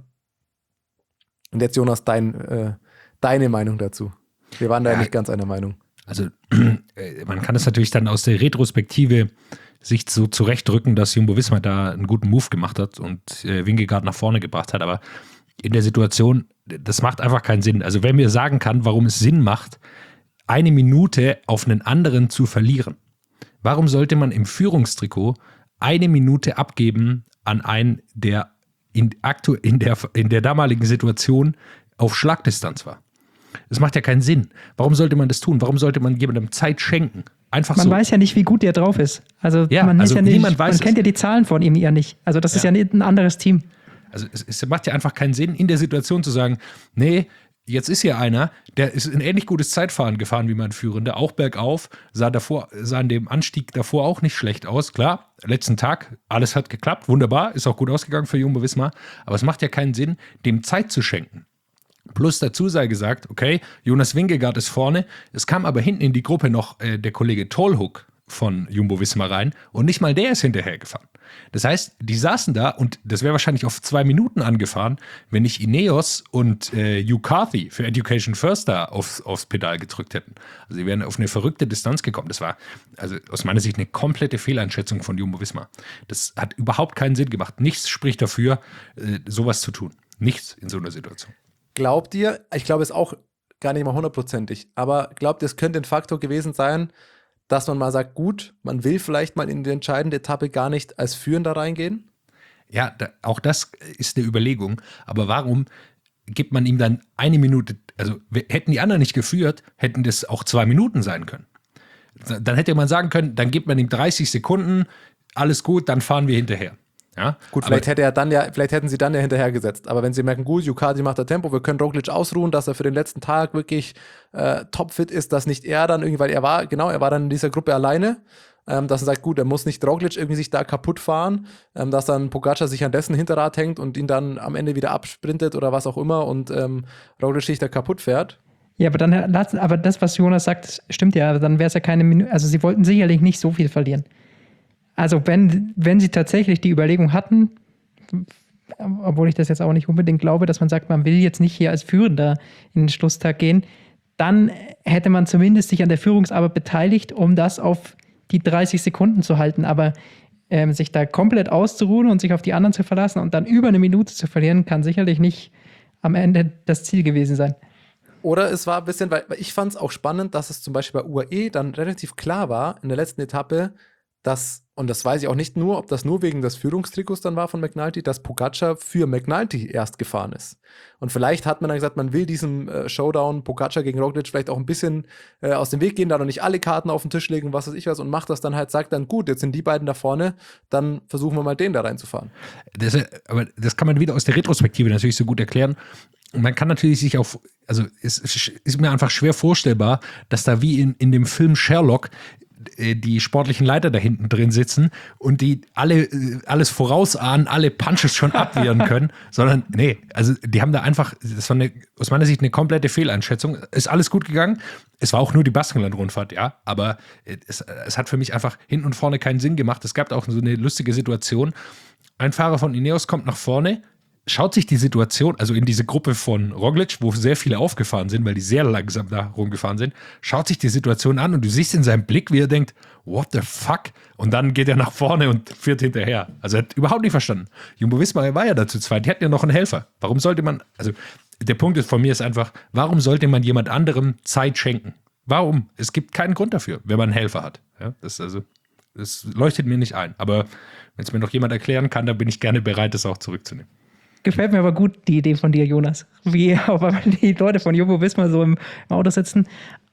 Und jetzt, Jonas, deine Meinung dazu. Wir waren da ja nicht ganz einer Meinung. Also man kann es natürlich dann aus der Retrospektive sich so zurechtdrücken, dass Jumbo-Visma da einen guten Move gemacht hat und Vingegaard nach vorne gebracht hat, aber in der Situation, das macht einfach keinen Sinn. Also wer mir sagen kann, warum es Sinn macht, eine Minute auf einen anderen zu verlieren. Warum sollte man im Führungstrikot eine Minute abgeben an einen, der in der damaligen Situation auf Schlagdistanz war? Das macht ja keinen Sinn. Warum sollte man das tun? Warum sollte man jemandem Zeit schenken? Einfach man so. weiß ja nicht, wie gut der drauf ist. Also Ja, man, also ist ja nicht, niemand weiß man kennt ja die Zahlen von ihm ja nicht. Also das ist ja nicht ein anderes Team. Also es macht ja einfach keinen Sinn, in der Situation zu sagen, nee, jetzt ist hier einer, der ist ein ähnlich gutes Zeitfahren gefahren wie mein Führender, auch bergauf, sah an dem Anstieg davor auch nicht schlecht aus. Klar, letzten Tag, alles hat geklappt, wunderbar, ist auch gut ausgegangen für Jumbo-Visma, aber es macht ja keinen Sinn, dem Zeit zu schenken. Plus dazu sei gesagt, okay, Jonas Vingegaard ist vorne, es kam aber hinten in die Gruppe noch der Kollege Tolhoek von Jumbo-Visma rein und nicht mal der ist hinterher gefahren. Das heißt, die saßen da und das wäre wahrscheinlich auf 2 Minuten angefahren, wenn nicht Ineos und Hugh Carthy für Education First da aufs Pedal gedrückt hätten. Also sie wären auf eine verrückte Distanz gekommen. Das war also aus meiner Sicht eine komplette Fehleinschätzung von Jumbo-Visma. Das hat überhaupt keinen Sinn gemacht. Nichts spricht dafür, sowas zu tun. Nichts in so einer Situation. Glaubt ihr, ich glaube es auch gar nicht mal 100%ig, aber glaubt ihr, es könnte ein Faktor gewesen sein, dass man mal sagt, gut, man will vielleicht mal in die entscheidende Etappe gar nicht als Führender reingehen? Ja, auch das ist eine Überlegung. Aber warum gibt man ihm dann eine Minute, also hätten die anderen nicht geführt, hätten das auch 2 Minuten sein können. Dann hätte man sagen können, dann gibt man ihm 30 Sekunden, alles gut, dann fahren wir hinterher. Ja, gut, vielleicht hätten sie dann ja hinterher gesetzt. Aber wenn sie merken, gut, Ducati macht da Tempo, wir können Roglic ausruhen, dass er für den letzten Tag wirklich topfit ist, dass nicht er dann irgendwie, weil er war dann in dieser Gruppe alleine, dass er sagt, gut, er muss nicht Roglic irgendwie sich da kaputt fahren, dass dann Pogacar sich an dessen Hinterrad hängt und ihn dann am Ende wieder absprintet oder was auch immer und Roglic sich da kaputt fährt. Ja, aber das, was Jonas sagt, stimmt ja. Dann wäre es ja keine Minute. Also sie wollten sicherlich nicht so viel verlieren. Also wenn sie tatsächlich die Überlegung hatten, obwohl ich das jetzt auch nicht unbedingt glaube, dass man sagt, man will jetzt nicht hier als Führender in den Schlusstag gehen, dann hätte man zumindest sich an der Führungsarbeit beteiligt, um das auf die 30 Sekunden zu halten. Aber sich da komplett auszuruhen und sich auf die anderen zu verlassen und dann über eine Minute zu verlieren, kann sicherlich nicht am Ende das Ziel gewesen sein. Oder es war ein bisschen, weil ich fand es auch spannend, dass es zum Beispiel bei UAE dann relativ klar war in der letzten Etappe, und das weiß ich auch nicht nur, ob das nur wegen des Führungstrikots dann war von McNulty, dass Pogacar für McNulty erst gefahren ist. Und vielleicht hat man dann gesagt, man will diesem Showdown Pogacar gegen Roglic vielleicht auch ein bisschen aus dem Weg gehen, da noch nicht alle Karten auf den Tisch legen, was weiß ich was, und macht das dann halt, sagt dann, gut, jetzt sind die beiden da vorne, dann versuchen wir mal den da reinzufahren. Aber das kann man wieder aus der Retrospektive natürlich so gut erklären. Und man kann natürlich sich auch, also es ist mir einfach schwer vorstellbar, dass da wie in dem Film Sherlock die sportlichen Leiter da hinten drin sitzen und die alles vorausahnen, alle Punches schon abwehren können, sondern nee, also die haben da einfach, das war aus meiner Sicht eine komplette Fehleinschätzung. Ist alles gut gegangen. Es war auch nur die Baskenland-Rundfahrt, ja, aber es hat für mich einfach hinten und vorne keinen Sinn gemacht. Es gab auch so eine lustige Situation. Ein Fahrer von Ineos kommt nach vorne, schaut sich die Situation, also in diese Gruppe von Roglic, wo sehr viele aufgefahren sind, weil die sehr langsam da rumgefahren sind, schaut sich die Situation an und du siehst in seinem Blick, wie er denkt, what the fuck? Und dann geht er nach vorne und führt hinterher. Also er hat überhaupt nicht verstanden. Jumbo-Visma war ja da zu zweit, die hatten ja noch einen Helfer. Warum sollte man, also der Punkt von mir ist einfach, warum sollte man jemand anderem Zeit schenken? Warum? Es gibt keinen Grund dafür, wenn man einen Helfer hat. Ja, das leuchtet mir nicht ein. Aber wenn es mir noch jemand erklären kann, dann bin ich gerne bereit, das auch zurückzunehmen. Gefällt mir aber gut, die Idee von dir, Jonas. Wie auch die Leute von Jumbo-Visma so im Auto sitzen.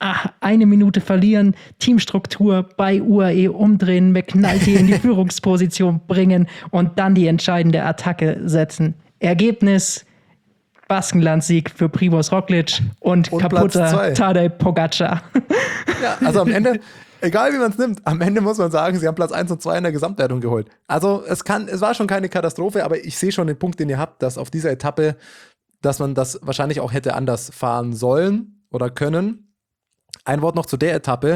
1 Minute verlieren, Teamstruktur bei UAE umdrehen, McNulty in die Führungsposition bringen und dann die entscheidende Attacke setzen. Ergebnis: Baskenland-Sieg für Primož Roglic und kaputter Tadej Pogacar. Ja, also am Ende, egal wie man es nimmt, am Ende muss man sagen, sie haben Platz 1 und 2 in der Gesamtwertung geholt. Also es war schon keine Katastrophe, aber ich sehe schon den Punkt, den ihr habt, dass auf dieser Etappe, dass man das wahrscheinlich auch hätte anders fahren sollen oder können. Ein Wort noch zu der Etappe.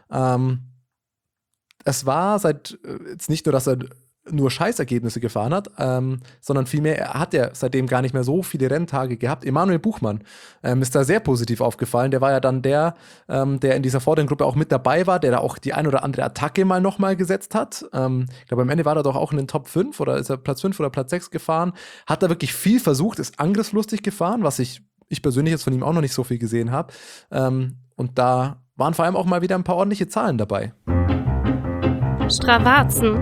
Es war jetzt nicht nur, dass er nur Scheißergebnisse gefahren hat, sondern vielmehr hat er seitdem gar nicht mehr so viele Renntage gehabt. Emanuel Buchmann ist da sehr positiv aufgefallen. Der war ja dann der in dieser vorderen Gruppe auch mit dabei war, der da auch die ein oder andere Attacke nochmal gesetzt hat. Ich glaube, am Ende war er doch auch in den Top 5 oder ist er Platz 5 oder Platz 6 gefahren. Hat da wirklich viel versucht, ist angriffslustig gefahren, was ich persönlich jetzt von ihm auch noch nicht so viel gesehen habe. Und da waren vor allem auch mal wieder ein paar ordentliche Zahlen dabei. Stravazen.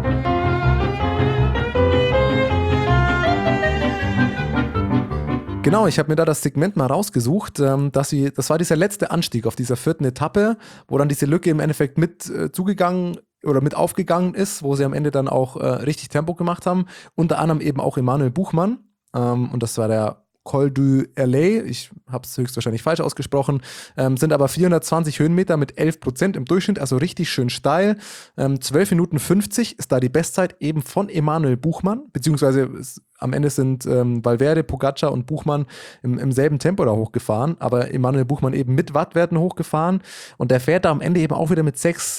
Genau, ich habe mir da das Segment mal rausgesucht, das war dieser letzte Anstieg auf dieser 4. Etappe, wo dann diese Lücke im Endeffekt mit zugegangen oder mit aufgegangen ist, wo sie am Ende dann auch richtig Tempo gemacht haben. Unter anderem eben auch Emanuel Buchmann, und das war der Col du Erlay, ich habe es höchstwahrscheinlich falsch ausgesprochen, sind aber 420 Höhenmeter mit 11% im Durchschnitt, also richtig schön steil. 12 Minuten 50 ist da die Bestzeit eben von Emanuel Buchmann, beziehungsweise am Ende sind Valverde, Pogacar und Buchmann im selben Tempo da hochgefahren, aber Emanuel Buchmann eben mit Wattwerten hochgefahren und der fährt da am Ende eben auch wieder mit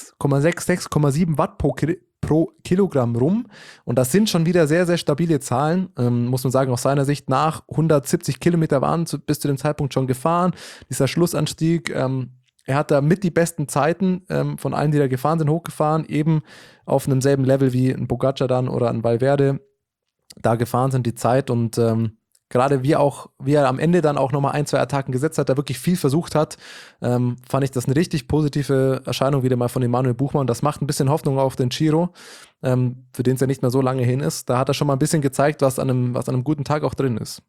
6,7 Watt pro Kilogramm rum und das sind schon wieder sehr, sehr stabile Zahlen, muss man sagen, aus seiner Sicht. Nach 170 Kilometer waren bis zu dem Zeitpunkt schon gefahren, dieser Schlussanstieg, er hat da mit die besten Zeiten von allen, die da gefahren sind, hochgefahren, eben auf einem selben Level wie ein Pogacar dann oder ein Valverde da gefahren sind, die Zeit, und gerade wie er am Ende dann auch nochmal 1-2 Attacken gesetzt hat, da wirklich viel versucht hat, fand ich das eine richtig positive Erscheinung wieder mal von Emanuel Buchmann. Das macht ein bisschen Hoffnung auf den Giro, für den es ja nicht mehr so lange hin ist. Da hat er schon mal ein bisschen gezeigt, was an einem guten Tag auch drin ist.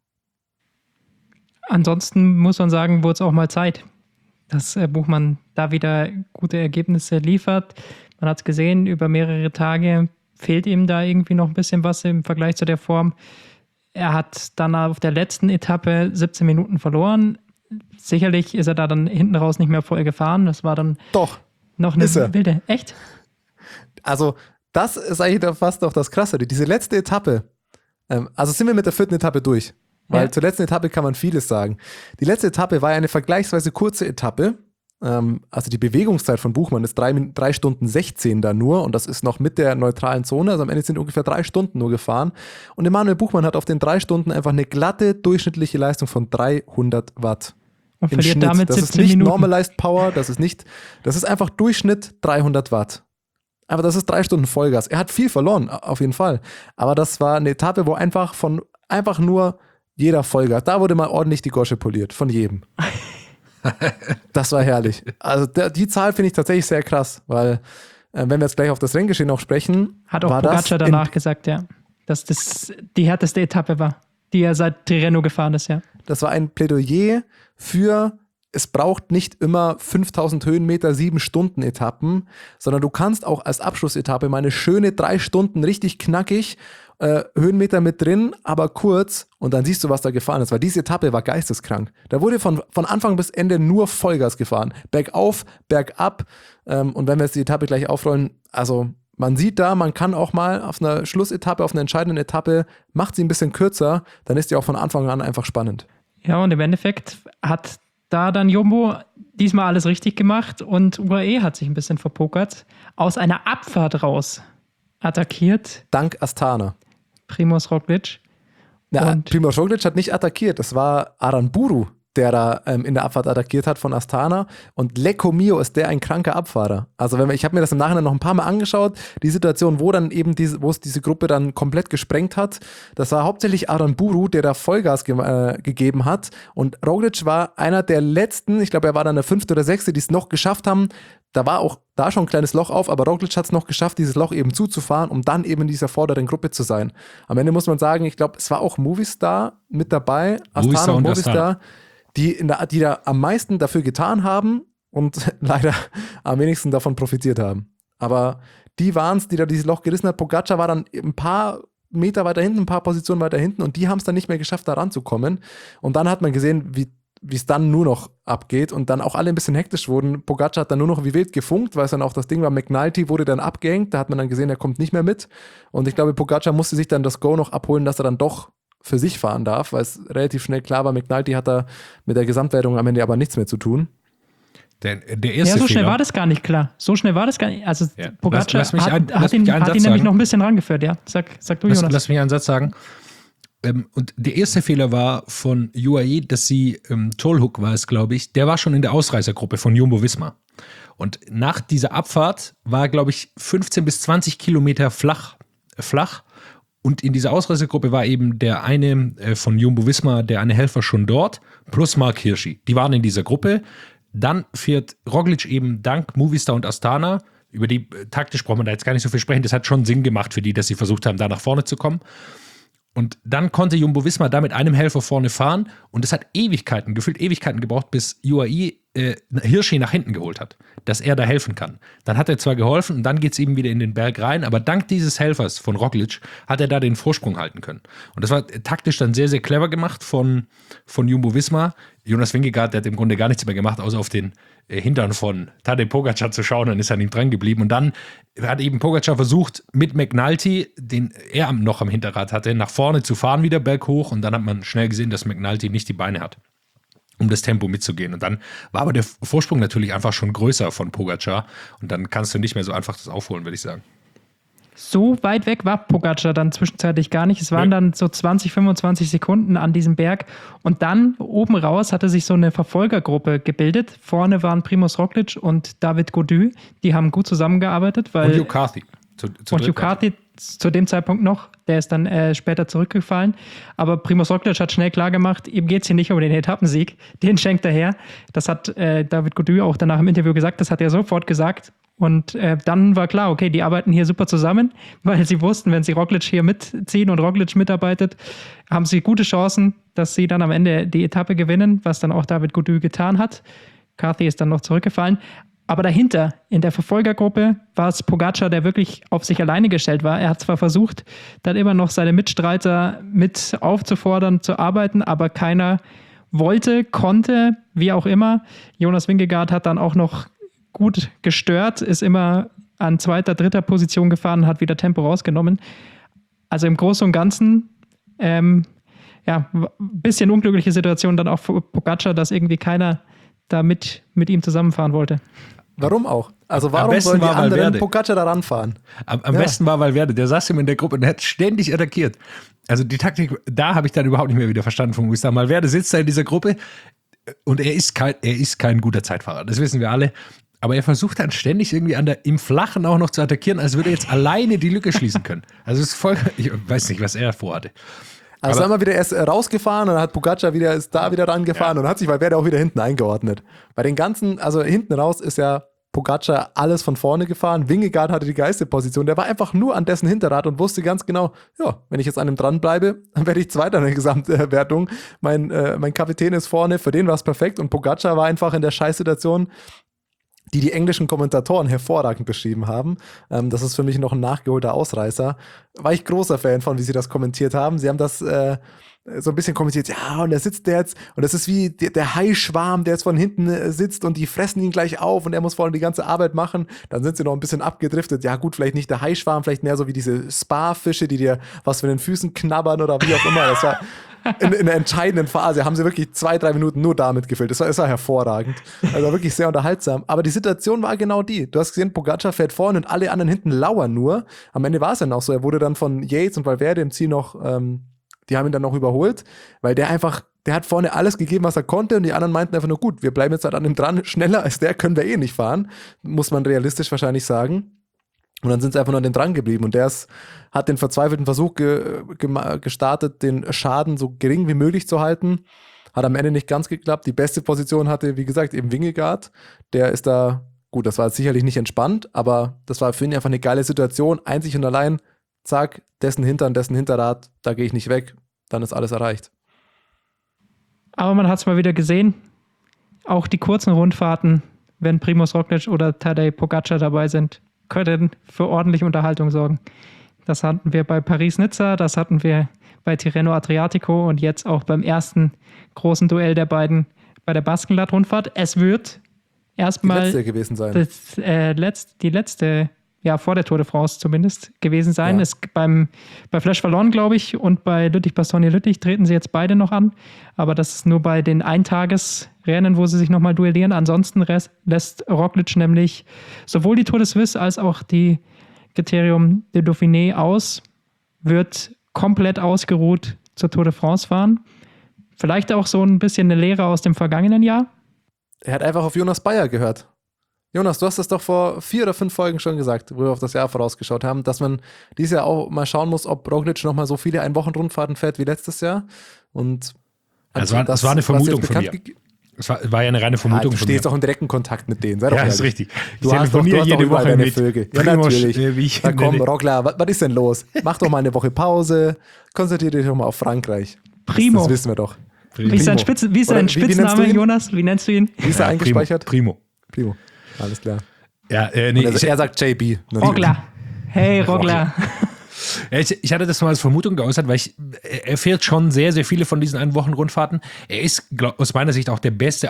Ansonsten muss man sagen, wurde es auch mal Zeit, dass Buchmann da wieder gute Ergebnisse liefert. Man hat es gesehen, über mehrere Tage fehlt ihm da irgendwie noch ein bisschen was im Vergleich zu der Form. Er hat dann auf der letzten Etappe 17 Minuten verloren. Sicherlich ist er da dann hinten raus nicht mehr voll gefahren. Das war dann doch noch eine wilde. Echt? Also das ist eigentlich fast noch das Krasse. Diese letzte Etappe, also sind wir mit der 4. Etappe durch. Weil zur letzten Etappe kann man vieles sagen. Die letzte Etappe war eine vergleichsweise kurze Etappe. Also die Bewegungszeit von Buchmann ist 3 Stunden 16 da nur und das ist noch mit der neutralen Zone, also am Ende sind ungefähr 3 Stunden nur gefahren und Emanuel Buchmann hat auf den 3 Stunden einfach eine glatte durchschnittliche Leistung von 300 Watt. Und verliert Schnitt. damit 17 Minuten. Das ist nicht Normalized Power, das ist einfach Durchschnitt 300 Watt. Aber das ist 3 Stunden Vollgas. Er hat viel verloren, auf jeden Fall. Aber das war eine Etappe, wo einfach nur jeder Vollgas, da wurde mal ordentlich die Gosche poliert, von jedem. Das war herrlich. Also die Zahl finde ich tatsächlich sehr krass, weil wenn wir jetzt gleich auf das Renngeschehen noch sprechen, Hat auch war Pogacar das danach gesagt, ja. Dass das die härteste Etappe war, die er seit Tirreno gefahren ist, ja. Das war ein Plädoyer für, es braucht nicht immer 5000 Höhenmeter, 7-Stunden-Etappen, sondern du kannst auch als Abschlussetappe mal eine schöne 3 Stunden richtig knackig, Höhenmeter mit drin, aber kurz und dann siehst du, was da gefahren ist, weil diese Etappe war geisteskrank. Da wurde von Anfang bis Ende nur Vollgas gefahren. Bergauf, bergab und wenn wir jetzt die Etappe gleich aufrollen, also man sieht da, man kann auch mal auf einer Schlussetappe, auf einer entscheidenden Etappe, macht sie ein bisschen kürzer, dann ist die auch von Anfang an einfach spannend. Ja, und im Endeffekt hat da dann Jumbo diesmal alles richtig gemacht und UAE hat sich ein bisschen verpokert, aus einer Abfahrt raus attackiert. Dank Astana. Primož Roglič. Ja, Und- Primož Roglič hat nicht attackiert, das war Aranburu, der da in der Abfahrt attackiert hat von Astana und Lecco Mio ist der ein kranker Abfahrer. Also ich habe mir das im Nachhinein noch ein paar Mal angeschaut, die Situation, wo dann eben wo es diese Gruppe dann komplett gesprengt hat, das war hauptsächlich Aranburu, der da Vollgas gegeben hat und Roglič war einer der letzten, ich glaube er war dann der 5. oder 6., die es noch geschafft haben, da war auch da schon ein kleines Loch auf, aber Roglič hat es noch geschafft, dieses Loch eben zuzufahren, um dann eben in dieser vorderen Gruppe zu sein. Am Ende muss man sagen, ich glaube, es war auch Movistar mit dabei, Astana und Movistar, die da am meisten dafür getan haben und leider am wenigsten davon profitiert haben. Aber die waren es, die da dieses Loch gerissen hat. Pogacar war dann ein paar Meter weiter hinten, ein paar Positionen weiter hinten und die haben es dann nicht mehr geschafft, da ranzukommen. Und dann hat man gesehen, wie es dann nur noch abgeht und dann auch alle ein bisschen hektisch wurden. Pogacar hat dann nur noch wie wild gefunkt, weil es dann auch das Ding war, McNulty wurde dann abgehängt, da hat man dann gesehen, er kommt nicht mehr mit. Und ich glaube, Pogacar musste sich dann das Go noch abholen, dass er dann doch für sich fahren darf, weil es relativ schnell klar war, McNulty hat da mit der Gesamtwertung am Ende aber nichts mehr zu tun. Der erste Ja, so schnell Fehler, war das gar nicht klar. So schnell war das gar nicht. Also Ja. Pogacar Lass mich einen hat ihn Satz nämlich sagen. noch ein bisschen rangeführt, ja. Sag du, Jonas. Lass mich einen Satz sagen. Und der erste Fehler war von UAE, dass sie, Tolhoek war es, glaube ich, der war schon in der Ausreißergruppe von Jumbo-Visma. Und nach dieser Abfahrt war, glaube ich, 15 bis 20 Kilometer flach. Und in dieser Ausreißergruppe war eben der eine von Jumbo-Visma, der eine Helfer schon dort, plus Mark Hirschi. Die waren in dieser Gruppe. Dann fährt Roglič eben dank Movistar und Astana. Über die taktisch braucht man da jetzt gar nicht so viel sprechen. Das hat schon Sinn gemacht für die, dass sie versucht haben, da nach vorne zu kommen. Und dann konnte Jumbo-Visma da mit einem Helfer vorne fahren und es hat gefühlt Ewigkeiten gebraucht, bis UAE Hirschi nach hinten geholt hat, dass er da helfen kann. Dann hat er zwar geholfen und dann geht es eben wieder in den Berg rein, aber dank dieses Helfers von Roglič hat er da den Vorsprung halten können. Und das war taktisch dann sehr, sehr clever gemacht von Jumbo-Visma. Jonas Vingegaard, der hat im Grunde gar nichts mehr gemacht, außer auf den Hintern von Tadej Pogacar zu schauen, dann ist er an ihm dran geblieben. Und dann hat eben Pogacar versucht, mit McNulty, den er noch am Hinterrad hatte, nach vorne zu fahren, wieder berghoch. Und dann hat man schnell gesehen, dass McNulty nicht die Beine hat, um das Tempo mitzugehen. Und dann war aber der Vorsprung natürlich einfach schon größer von Pogacar. Und dann kannst du nicht mehr so einfach das aufholen, würde ich sagen. So weit weg war Pogacar dann zwischenzeitlich gar nicht. Es waren dann so 20, 25 Sekunden an diesem Berg. Und dann oben raus hatte sich so eine Verfolgergruppe gebildet. Vorne waren Primož Roglič und David Gaudu. Die haben gut zusammengearbeitet. Weil Und Hugh Carthy. Und Hugh Carthy zu dem Zeitpunkt noch. Der ist dann später zurückgefallen. Aber Primož Roglič hat schnell klargemacht, ihm geht es hier nicht um den Etappensieg. Den schenkt er her. Das hat David Gaudu auch danach im Interview gesagt. Das hat er sofort gesagt. Und dann war klar, okay, die arbeiten hier super zusammen, weil sie wussten, wenn sie Roglič hier mitziehen und Roglič mitarbeitet, haben sie gute Chancen, dass sie dann am Ende die Etappe gewinnen, was dann auch David Gaudu getan hat. Carthy ist dann noch zurückgefallen. Aber dahinter, in der Verfolgergruppe, war es Pogacar, der wirklich auf sich alleine gestellt war. Er hat zwar versucht, dann immer noch seine Mitstreiter mit aufzufordern, zu arbeiten, aber keiner wollte, konnte, wie auch immer. Jonas Vingegaard hat dann auch noch gut gestört, ist immer an 2., 3. Position gefahren, hat wieder Tempo rausgenommen. Also im Großen und Ganzen, ein bisschen unglückliche Situation dann auch für Pogacar, dass irgendwie keiner da mit ihm zusammenfahren wollte. Warum auch? Also warum besten sollen die war anderen Valverde. Pogacar da ranfahren? Am besten war Valverde, der saß ihm in der Gruppe und er hat ständig attackiert. Also die Taktik, da habe ich dann überhaupt nicht mehr wieder verstanden von Movistar. Valverde sitzt da in dieser Gruppe und er ist kein guter Zeitfahrer, das wissen wir alle. Aber er versucht dann ständig irgendwie im Flachen auch noch zu attackieren, als würde er jetzt alleine die Lücke schließen können. Also es ist voll, ich weiß nicht, was er vorhatte. Also Aber- einmal wieder erst rausgefahren und dann hat Pogacar ist da wieder rangefahren und hat sich Valverde auch wieder hinten eingeordnet. Bei den ganzen, also hinten raus ist ja Pogacar alles von vorne gefahren. Vingegaard hatte die geilste Position. Der war einfach nur an dessen Hinterrad und wusste ganz genau, ja, wenn ich jetzt an ihm dranbleibe, dann werde ich Zweiter in der Gesamtwertung. Mein Kapitän ist vorne, für den war es perfekt. Und Pogacar war einfach in der Scheißsituation, die englischen Kommentatoren hervorragend beschrieben haben. Das ist für mich noch ein nachgeholter Ausreißer. War ich großer Fan von, wie sie das kommentiert haben. Sie haben das so ein bisschen kommentiert, ja, und da sitzt der jetzt, und das ist wie der Haischwarm, der jetzt von hinten sitzt und die fressen ihn gleich auf und er muss vorne die ganze Arbeit machen. Dann sind sie noch ein bisschen abgedriftet. Ja gut, vielleicht nicht der Haischwarm, vielleicht mehr so wie diese Spa-Fische, die dir was von den Füßen knabbern oder wie auch immer. Das war in der entscheidenden Phase, haben sie wirklich 2-3 Minuten nur damit gefüllt. Das war hervorragend. Also wirklich sehr unterhaltsam. Aber die Situation war genau die. Du hast gesehen, Pogacar fährt vorne und alle anderen hinten lauern nur. Am Ende war es dann auch so. Er wurde dann von Yates und Valverde im Ziel noch die haben ihn dann noch überholt, weil der hat vorne alles gegeben, was er konnte und die anderen meinten einfach nur, gut, wir bleiben jetzt halt an ihm dran, schneller als der können wir eh nicht fahren, muss man realistisch wahrscheinlich sagen. Und dann sind sie einfach nur an dem dran geblieben und hat den verzweifelten Versuch gestartet, den Schaden so gering wie möglich zu halten. Hat am Ende nicht ganz geklappt. Die beste Position hatte, wie gesagt, eben Vingegaard. Der ist da, gut, das war sicherlich nicht entspannt, aber das war für ihn einfach eine geile Situation, einzig und allein. Zack, dessen Hintern, dessen Hinterrad, da gehe ich nicht weg, dann ist alles erreicht. Aber man hat es mal wieder gesehen, auch die kurzen Rundfahrten, wenn Primož Roglič oder Tadej Pogacar dabei sind, können für ordentliche Unterhaltung sorgen. Das hatten wir bei Paris-Nizza, das hatten wir bei Tirreno Adriatico und jetzt auch beim ersten großen Duell der beiden bei der Baskenland-Rundfahrt. Es wird erstmal die letzte gewesen sein. Die letzte, ja, vor der Tour de France zumindest gewesen sein. Ja. Bei Flèche Wallonne, glaube ich, und bei Lüttich-Bastogne-Lüttich treten sie jetzt beide noch an. Aber das ist nur bei den Eintagesrennen, wo sie sich nochmal duellieren. Ansonsten lässt Roglič nämlich sowohl die Tour de Suisse als auch die Criterium de Dauphiné aus, wird komplett ausgeruht zur Tour de France fahren. Vielleicht auch so ein bisschen eine Lehre aus dem vergangenen Jahr. Er hat einfach auf Jonas Bayer gehört. Jonas, du hast das doch vor 4 oder 5 Folgen schon gesagt, wo wir auf das Jahr vorausgeschaut haben, dass man dieses Jahr auch mal schauen muss, ob Roglič nochmal so viele Ein-Wochen-Rundfahrten fährt wie letztes Jahr. Und es war eine Vermutung von mir. Es war ja eine reine Vermutung du von mir. stehst auch im direkten Kontakt mit denen. Sei doch Ja, ehrlich. ist richtig. Du hast doch jede Woche deine mit Vögel. Ja, Primož, natürlich. wie ich Na komm, nenne. Roglič, was ist denn los? Mach doch mal eine Woche Pause. Konzentriere dich doch mal auf Frankreich. Primo. Das wissen wir doch. Wie ist sein, Primo. wie ist sein Oder wie nennst du Spitzname, ihn? Jonas? Wie nennst du ihn? Wie ist er eingespeichert? Primo. Primo. Alles klar. Ja, Und er sagt JB. Rogler. Hey, Rogler. Ja, ich hatte das mal als Vermutung geäußert, weil er fährt schon sehr, sehr viele von diesen Ein-Wochen-Rundfahrten. Er ist aus meiner Sicht auch der beste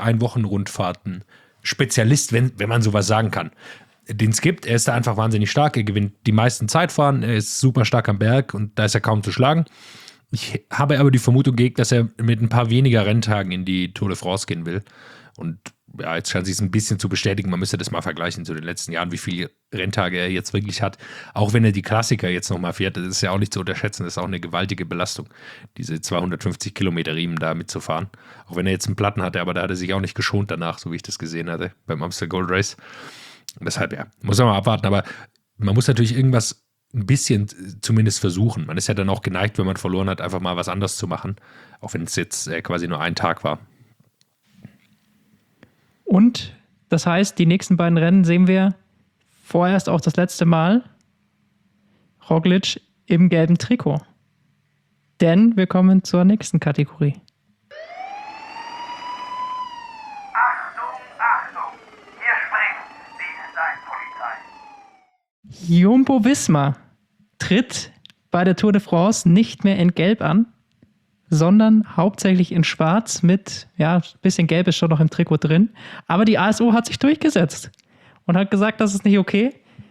Ein-Wochen-Rundfahrten-Spezialist, wenn man sowas sagen kann, den es gibt. Er ist da einfach wahnsinnig stark. Er gewinnt die meisten Zeitfahren. Er ist super stark am Berg und da ist er kaum zu schlagen. Ich habe aber die Vermutung gehegt, dass er mit ein paar weniger Renntagen in die Tour de France gehen will. Und ja, jetzt scheint sich es ein bisschen zu bestätigen. Man müsste das mal vergleichen zu den letzten Jahren, wie viele Renntage er jetzt wirklich hat. Auch wenn er die Klassiker jetzt nochmal fährt, das ist ja auch nicht zu unterschätzen. Das ist auch eine gewaltige Belastung, diese 250 Kilometer Riemen da mitzufahren. Auch wenn er jetzt einen Platten hatte, aber da hat er sich auch nicht geschont danach, so wie ich das gesehen hatte beim Amstel Gold Race. Und deshalb, ja, muss man mal abwarten. Aber man muss natürlich irgendwas ein bisschen zumindest versuchen. Man ist ja dann auch geneigt, wenn man verloren hat, einfach mal was anderes zu machen. Auch wenn es jetzt quasi nur ein Tag war. Und das heißt, die nächsten beiden Rennen sehen wir vorerst auch das letzte Mal Roglič im gelben Trikot. Denn wir kommen zur nächsten Kategorie. Achtung, hier springt die Designpolizei. Jumbo-Visma tritt bei der Tour de France nicht mehr in Gelb an, sondern hauptsächlich in Schwarz mit, ja, ein bisschen Gelb ist schon noch im Trikot drin. Aber die ASO hat sich durchgesetzt und hat gesagt, das ist nicht okay.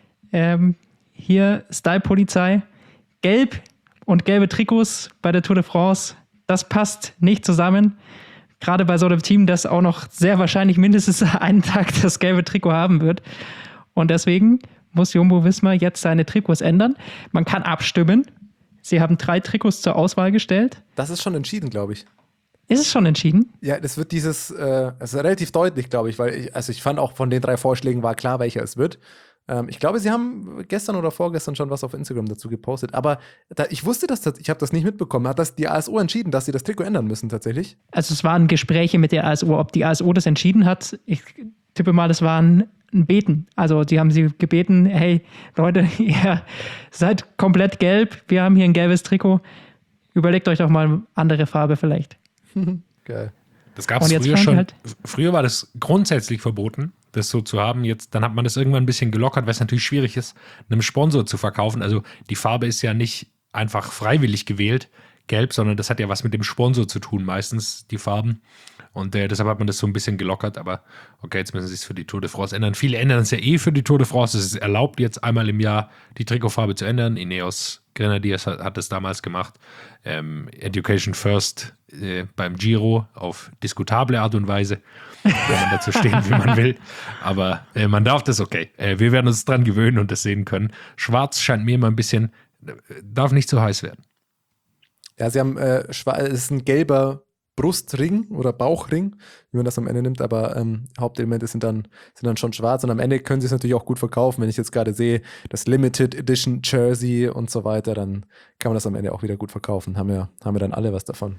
Hier Style-Polizei, Gelb und gelbe Trikots bei der Tour de France, das passt nicht zusammen. Gerade bei so einem Team, das auch noch sehr wahrscheinlich mindestens einen Tag das gelbe Trikot haben wird. Und deswegen muss Jumbo-Visma jetzt seine Trikots ändern. Man kann abstimmen. Sie haben 3 Trikots zur Auswahl gestellt. Das ist schon entschieden, glaube ich. Ist es schon entschieden? Ja, das wird es ist relativ deutlich, glaube ich, weil ich fand auch von den 3 Vorschlägen war klar, welcher es wird. Ich glaube, sie haben gestern oder vorgestern schon was auf Instagram dazu gepostet. Aber ich wusste das, ich habe das nicht mitbekommen. Hat das die ASO entschieden, dass sie das Trikot ändern müssen tatsächlich? Also es waren Gespräche mit der ASO. Ob die ASO das entschieden hat, ich tippe mal, das waren ein Beten. Also die haben sie gebeten, hey Leute, ihr seid komplett gelb, wir haben hier ein gelbes Trikot. Überlegt euch doch mal eine andere Farbe vielleicht. Geil. Das gab es Und jetzt früher fahren schon. die halt- Früher war das grundsätzlich verboten, das so zu haben. Dann hat man das irgendwann ein bisschen gelockert, weil es natürlich schwierig ist, einem Sponsor zu verkaufen. Also die Farbe ist ja nicht einfach freiwillig gewählt, gelb, sondern das hat ja was mit dem Sponsor zu tun, meistens die Farben. Und deshalb hat man das so ein bisschen gelockert. Aber okay, jetzt müssen sie es für die Tour de France ändern. Viele ändern es ja für die Tour de France. Es ist erlaubt, jetzt einmal im Jahr die Trikotfarbe zu ändern. Ineos Grenadiers hat das damals gemacht. Education First beim Giro auf diskutable Art und Weise. Kann man dazu stehen, wie man will. Aber man darf das okay. Wir werden uns dran gewöhnen und das sehen können. Schwarz scheint mir immer ein bisschen, darf nicht zu heiß werden. Ja, sie haben, es ist ein gelber Brustring oder Bauchring, wie man das am Ende nimmt, aber Hauptelemente sind dann schon schwarz und am Ende können sie es natürlich auch gut verkaufen. Wenn ich jetzt gerade sehe, das Limited Edition Jersey und so weiter, dann kann man das am Ende auch wieder gut verkaufen. Haben wir dann alle was davon.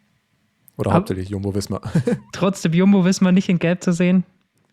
Oder hauptsächlich Jumbo-Visma. Trotzdem Jumbo-Visma nicht in Gelb zu sehen,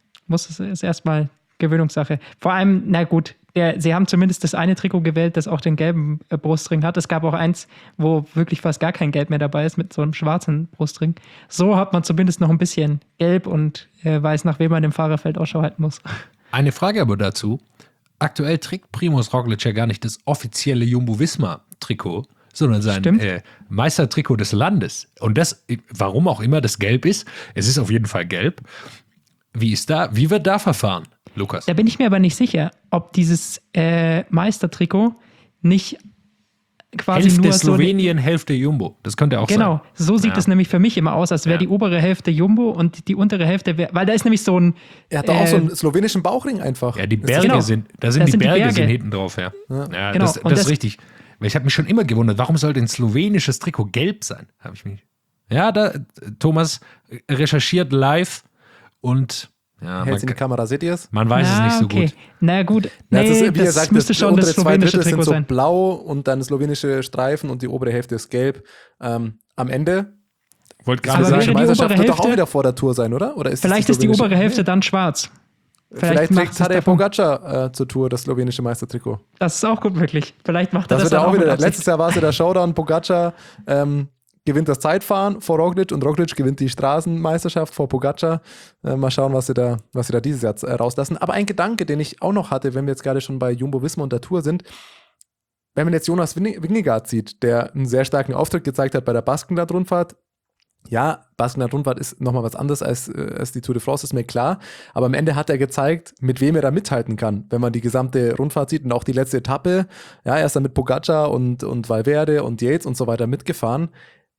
ist erstmal Gewöhnungssache. Vor allem, na gut, sie haben zumindest das eine Trikot gewählt, das auch den gelben Brustring hat. Es gab auch eins, wo wirklich fast gar kein Gelb mehr dabei ist, mit so einem schwarzen Brustring. So hat man zumindest noch ein bisschen Gelb und weiß, nach wem man im Fahrerfeld Ausschau halten muss. Eine Frage aber dazu. Aktuell trägt Primož Roglič ja gar nicht das offizielle Jumbo-Visma-Trikot, sondern sein Meistertrikot des Landes. Und das, warum auch immer das gelb ist, es ist auf jeden Fall gelb. Wie wird da verfahren, Lukas? Da bin ich mir aber nicht sicher, ob dieses Meistertrikot nicht quasi Hälfte nur Slowenien, Hälfte Jumbo. Das könnte auch sein. Genau, so sieht es nämlich für mich immer aus, als wäre die obere Hälfte Jumbo und die untere Hälfte wäre, weil da ist nämlich so ein... Er hat doch auch so einen slowenischen Bauchring einfach. Ja, die Berge Genau. sind Das die sind die Berge Berge. sind hinten drauf, ja. Ja, Genau. das Und ist das- richtig. Weil ich habe mich schon immer gewundert, warum sollte ein slowenisches Trikot gelb sein? Habe ich mich. Ja, Thomas recherchiert live und ja, Hält's in die Kamera, seht ihr es? man weiß es nicht so gut. Na gut, Ja, nee, ist, wie das gesagt, müsste schon das untere zwei slowenische Drittel Trikot sind so sein. blau und dann slowenische Streifen und die obere Hälfte ist gelb. Am Ende, Wollte Aber gerade wäre sagen, die die Meisterschaft obere wird doch auch Hälfte- wieder vor der Tour sein, oder? Oder Vielleicht ist die slowenische- obere Hälfte dann schwarz. Vielleicht macht trägt es Tadej davon- Pogacar zur Tour das slowenische Meistertrikot. Das ist auch gut möglich. Vielleicht macht er Das das, wird dann auch mit wieder. Absicht. Letztes Jahr war es ja der Showdown. Pogacar gewinnt das Zeitfahren vor Roglic und Roglic gewinnt die Straßenmeisterschaft vor Pogacar. Mal schauen, was sie da dieses Jahr rauslassen. Aber ein Gedanke, den ich auch noch hatte, wenn wir jetzt gerade schon bei Jumbo-Visma und der Tour sind, wenn man jetzt Jonas Vingegaard sieht, der einen sehr starken Auftritt gezeigt hat bei der Baskenland-Rundfahrt. Ja, Baskenland-Rundfahrt ist nochmal was anderes als die Tour de France, ist mir klar. Aber am Ende hat er gezeigt, mit wem er da mithalten kann, wenn man die gesamte Rundfahrt sieht und auch die letzte Etappe. Ja, er ist dann mit Pogacar und Valverde und Yates und so weiter mitgefahren.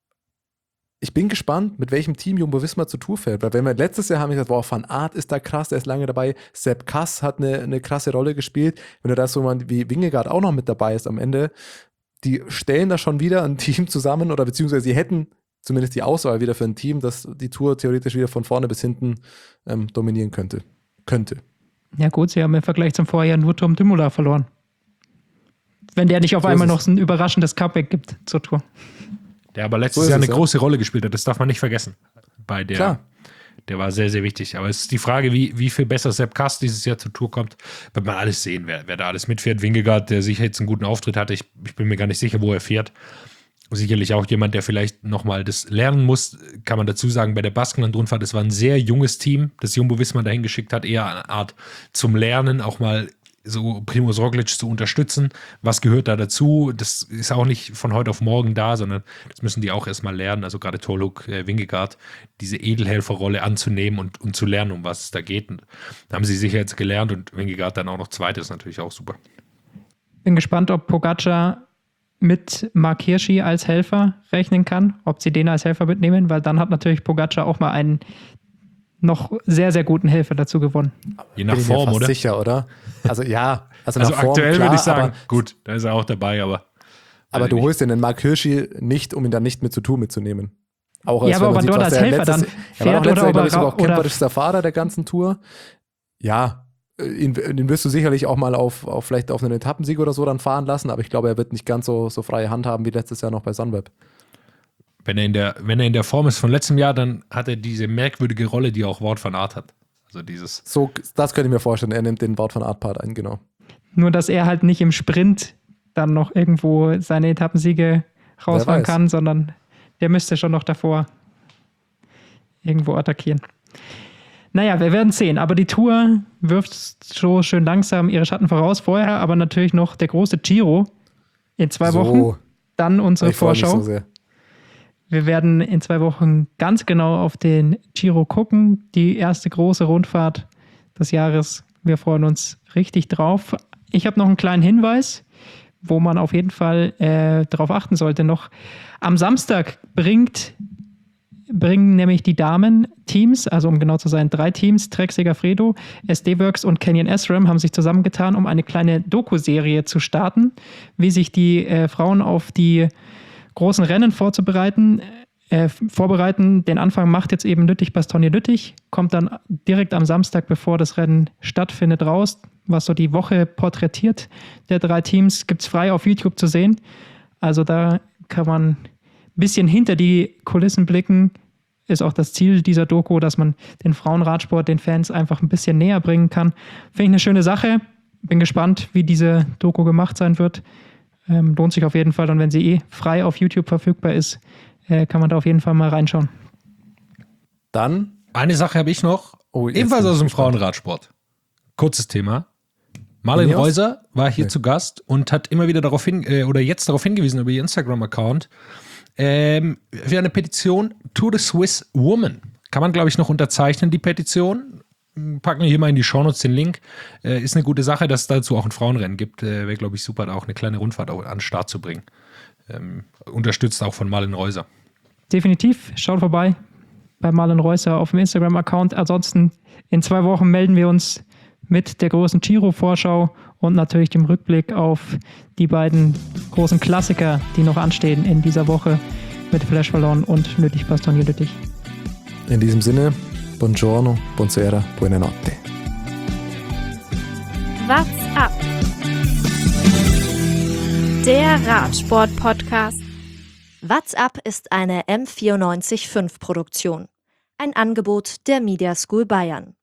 Ich bin gespannt, mit welchem Team Jumbo-Visma zur Tour fährt. Weil wenn wir letztes Jahr haben wir gesagt, Van Aert ist da krass, der ist lange dabei. Sepp Kuss hat eine krasse Rolle gespielt. Wenn du da so jemand wie Vingegaard auch noch mit dabei ist am Ende, die stellen da schon wieder ein Team zusammen oder beziehungsweise sie hätten zumindest die Auswahl wieder für ein Team, das die Tour theoretisch wieder von vorne bis hinten dominieren könnte. Ja gut, sie haben im Vergleich zum Vorjahr nur Tom Dumoulin verloren. Wenn der nicht auf So einmal ist noch es. so ein überraschendes Comeback gibt zur Tour. Der aber letztes So ist Jahr es, eine ja. große Rolle gespielt hat. Das darf man nicht vergessen. Klar. Der war sehr, sehr wichtig. Aber es ist die Frage, wie viel besser Sepp Kuss dieses Jahr zur Tour kommt. Wird man alles sehen, wer da alles mitfährt. Vingegaard, der sicher jetzt einen guten Auftritt hatte. Ich bin mir gar nicht sicher, wo er fährt. Sicherlich auch jemand, der vielleicht nochmal das lernen muss, kann man dazu sagen, bei der Baskenland-Rundfahrt, das war ein sehr junges Team, das Jumbo-Visma dahin geschickt hat, eher eine Art zum Lernen, auch mal so Primož Roglic zu unterstützen. Was gehört da dazu? Das ist auch nicht von heute auf morgen da, sondern das müssen die auch erstmal lernen, also gerade Toluk, Vingegaard, diese Edelhelferrolle anzunehmen und zu lernen, um was es da geht. Und da haben sie sicher jetzt gelernt und Vingegaard dann auch noch Zweite, ist natürlich auch super. Bin gespannt, ob Pogacar mit Mark Hirschi als Helfer rechnen kann, ob sie den als Helfer mitnehmen, weil dann hat natürlich Pogacar auch mal einen noch sehr, sehr guten Helfer dazu gewonnen. Je nach Bin ich mir Form, fast oder? sicher, oder? Also ja, also Also nach Form, aktuell klar, würde ich sagen, aber, gut, da ist er auch dabei, aber aber du nicht. holst den Mark Hirschi nicht, um ihn dann nicht mit zur Tour mitzunehmen. Auch Ja, aber wenn man ob er sieht, dort was als der Helfer dann er war fährt doch letztes oder Jahr, ob glaube er ich, sogar auch oder- kämpferischster Fahrer der ganzen Tour. Ja, ihn wirst du sicherlich auch mal vielleicht auf einen Etappensieg oder so dann fahren lassen, aber ich glaube, er wird nicht ganz so freie Hand haben wie letztes Jahr noch bei Sunweb. Wenn er in der Form ist von letztem Jahr, dann hat er diese merkwürdige Rolle, die auch Wout van Aert hat. Also dieses. So, das könnte ich mir vorstellen, er nimmt den Wout van Aert-Part ein, genau. Nur, dass er halt nicht im Sprint dann noch irgendwo seine Etappensiege rausfahren kann, sondern der müsste schon noch davor irgendwo attackieren. Naja, wir werden sehen. Aber die Tour wirft so schön langsam ihre Schatten voraus. Vorher aber natürlich noch der große Giro in 2 Wochen. Dann unsere Vorschau. So sehr. Wir werden in 2 Wochen ganz genau auf den Giro gucken. Die erste große Rundfahrt des Jahres. Wir freuen uns richtig drauf. Ich habe noch einen kleinen Hinweis, wo man auf jeden Fall darauf achten sollte. Noch am Samstag bringen nämlich die Damen-Teams, also um genau zu sein, 3 Teams, Trek Segafredo, SD Works und Canyon SRAM haben sich zusammengetan, um eine kleine Doku-Serie zu starten, wie sich die Frauen auf die großen Rennen vorbereiten. Den Anfang macht jetzt eben Lüttich-Bastogne-Lüttich, kommt dann direkt am Samstag, bevor das Rennen stattfindet, raus, was so die Woche porträtiert der 3 Teams, gibt es frei auf YouTube zu sehen. Also da kann man ein bisschen hinter die Kulissen blicken, ist auch das Ziel dieser Doku, dass man den Frauenradsport den Fans einfach ein bisschen näher bringen kann. Finde ich eine schöne Sache. Bin gespannt, wie diese Doku gemacht sein wird. Lohnt sich auf jeden Fall. Und wenn sie frei auf YouTube verfügbar ist, kann man da auf jeden Fall mal reinschauen. Dann? Eine Sache habe ich noch, ebenfalls aus dem Frauenradsport. Kurzes Thema. Marlen Reuser war hier zu Gast und hat immer wieder darauf hingewiesen über ihr Instagram-Account, für eine Petition To the Swiss Woman. Kann man, glaube ich, noch unterzeichnen, die Petition. Packen wir hier mal in die Shownotes den Link. Ist eine gute Sache, dass es dazu auch ein Frauenrennen gibt. Wäre, glaube ich, super, da auch eine kleine Rundfahrt an den Start zu bringen. Unterstützt auch von Marlen Reuser. Definitiv, schaut vorbei bei Marlen Reuser auf dem Instagram-Account. Ansonsten in 2 Wochen melden wir uns mit der großen Giro-Vorschau und natürlich dem Rückblick auf die beiden großen Klassiker, die noch anstehen in dieser Woche mit Flash Wallon und Lüttich-Bastogne-Lüttich. In diesem Sinne, buongiorno, buonasera, buonanotte. What's up? Der Radsport-Podcast. What's up ist eine M94.5 Produktion. Ein Angebot der Media School Bayern.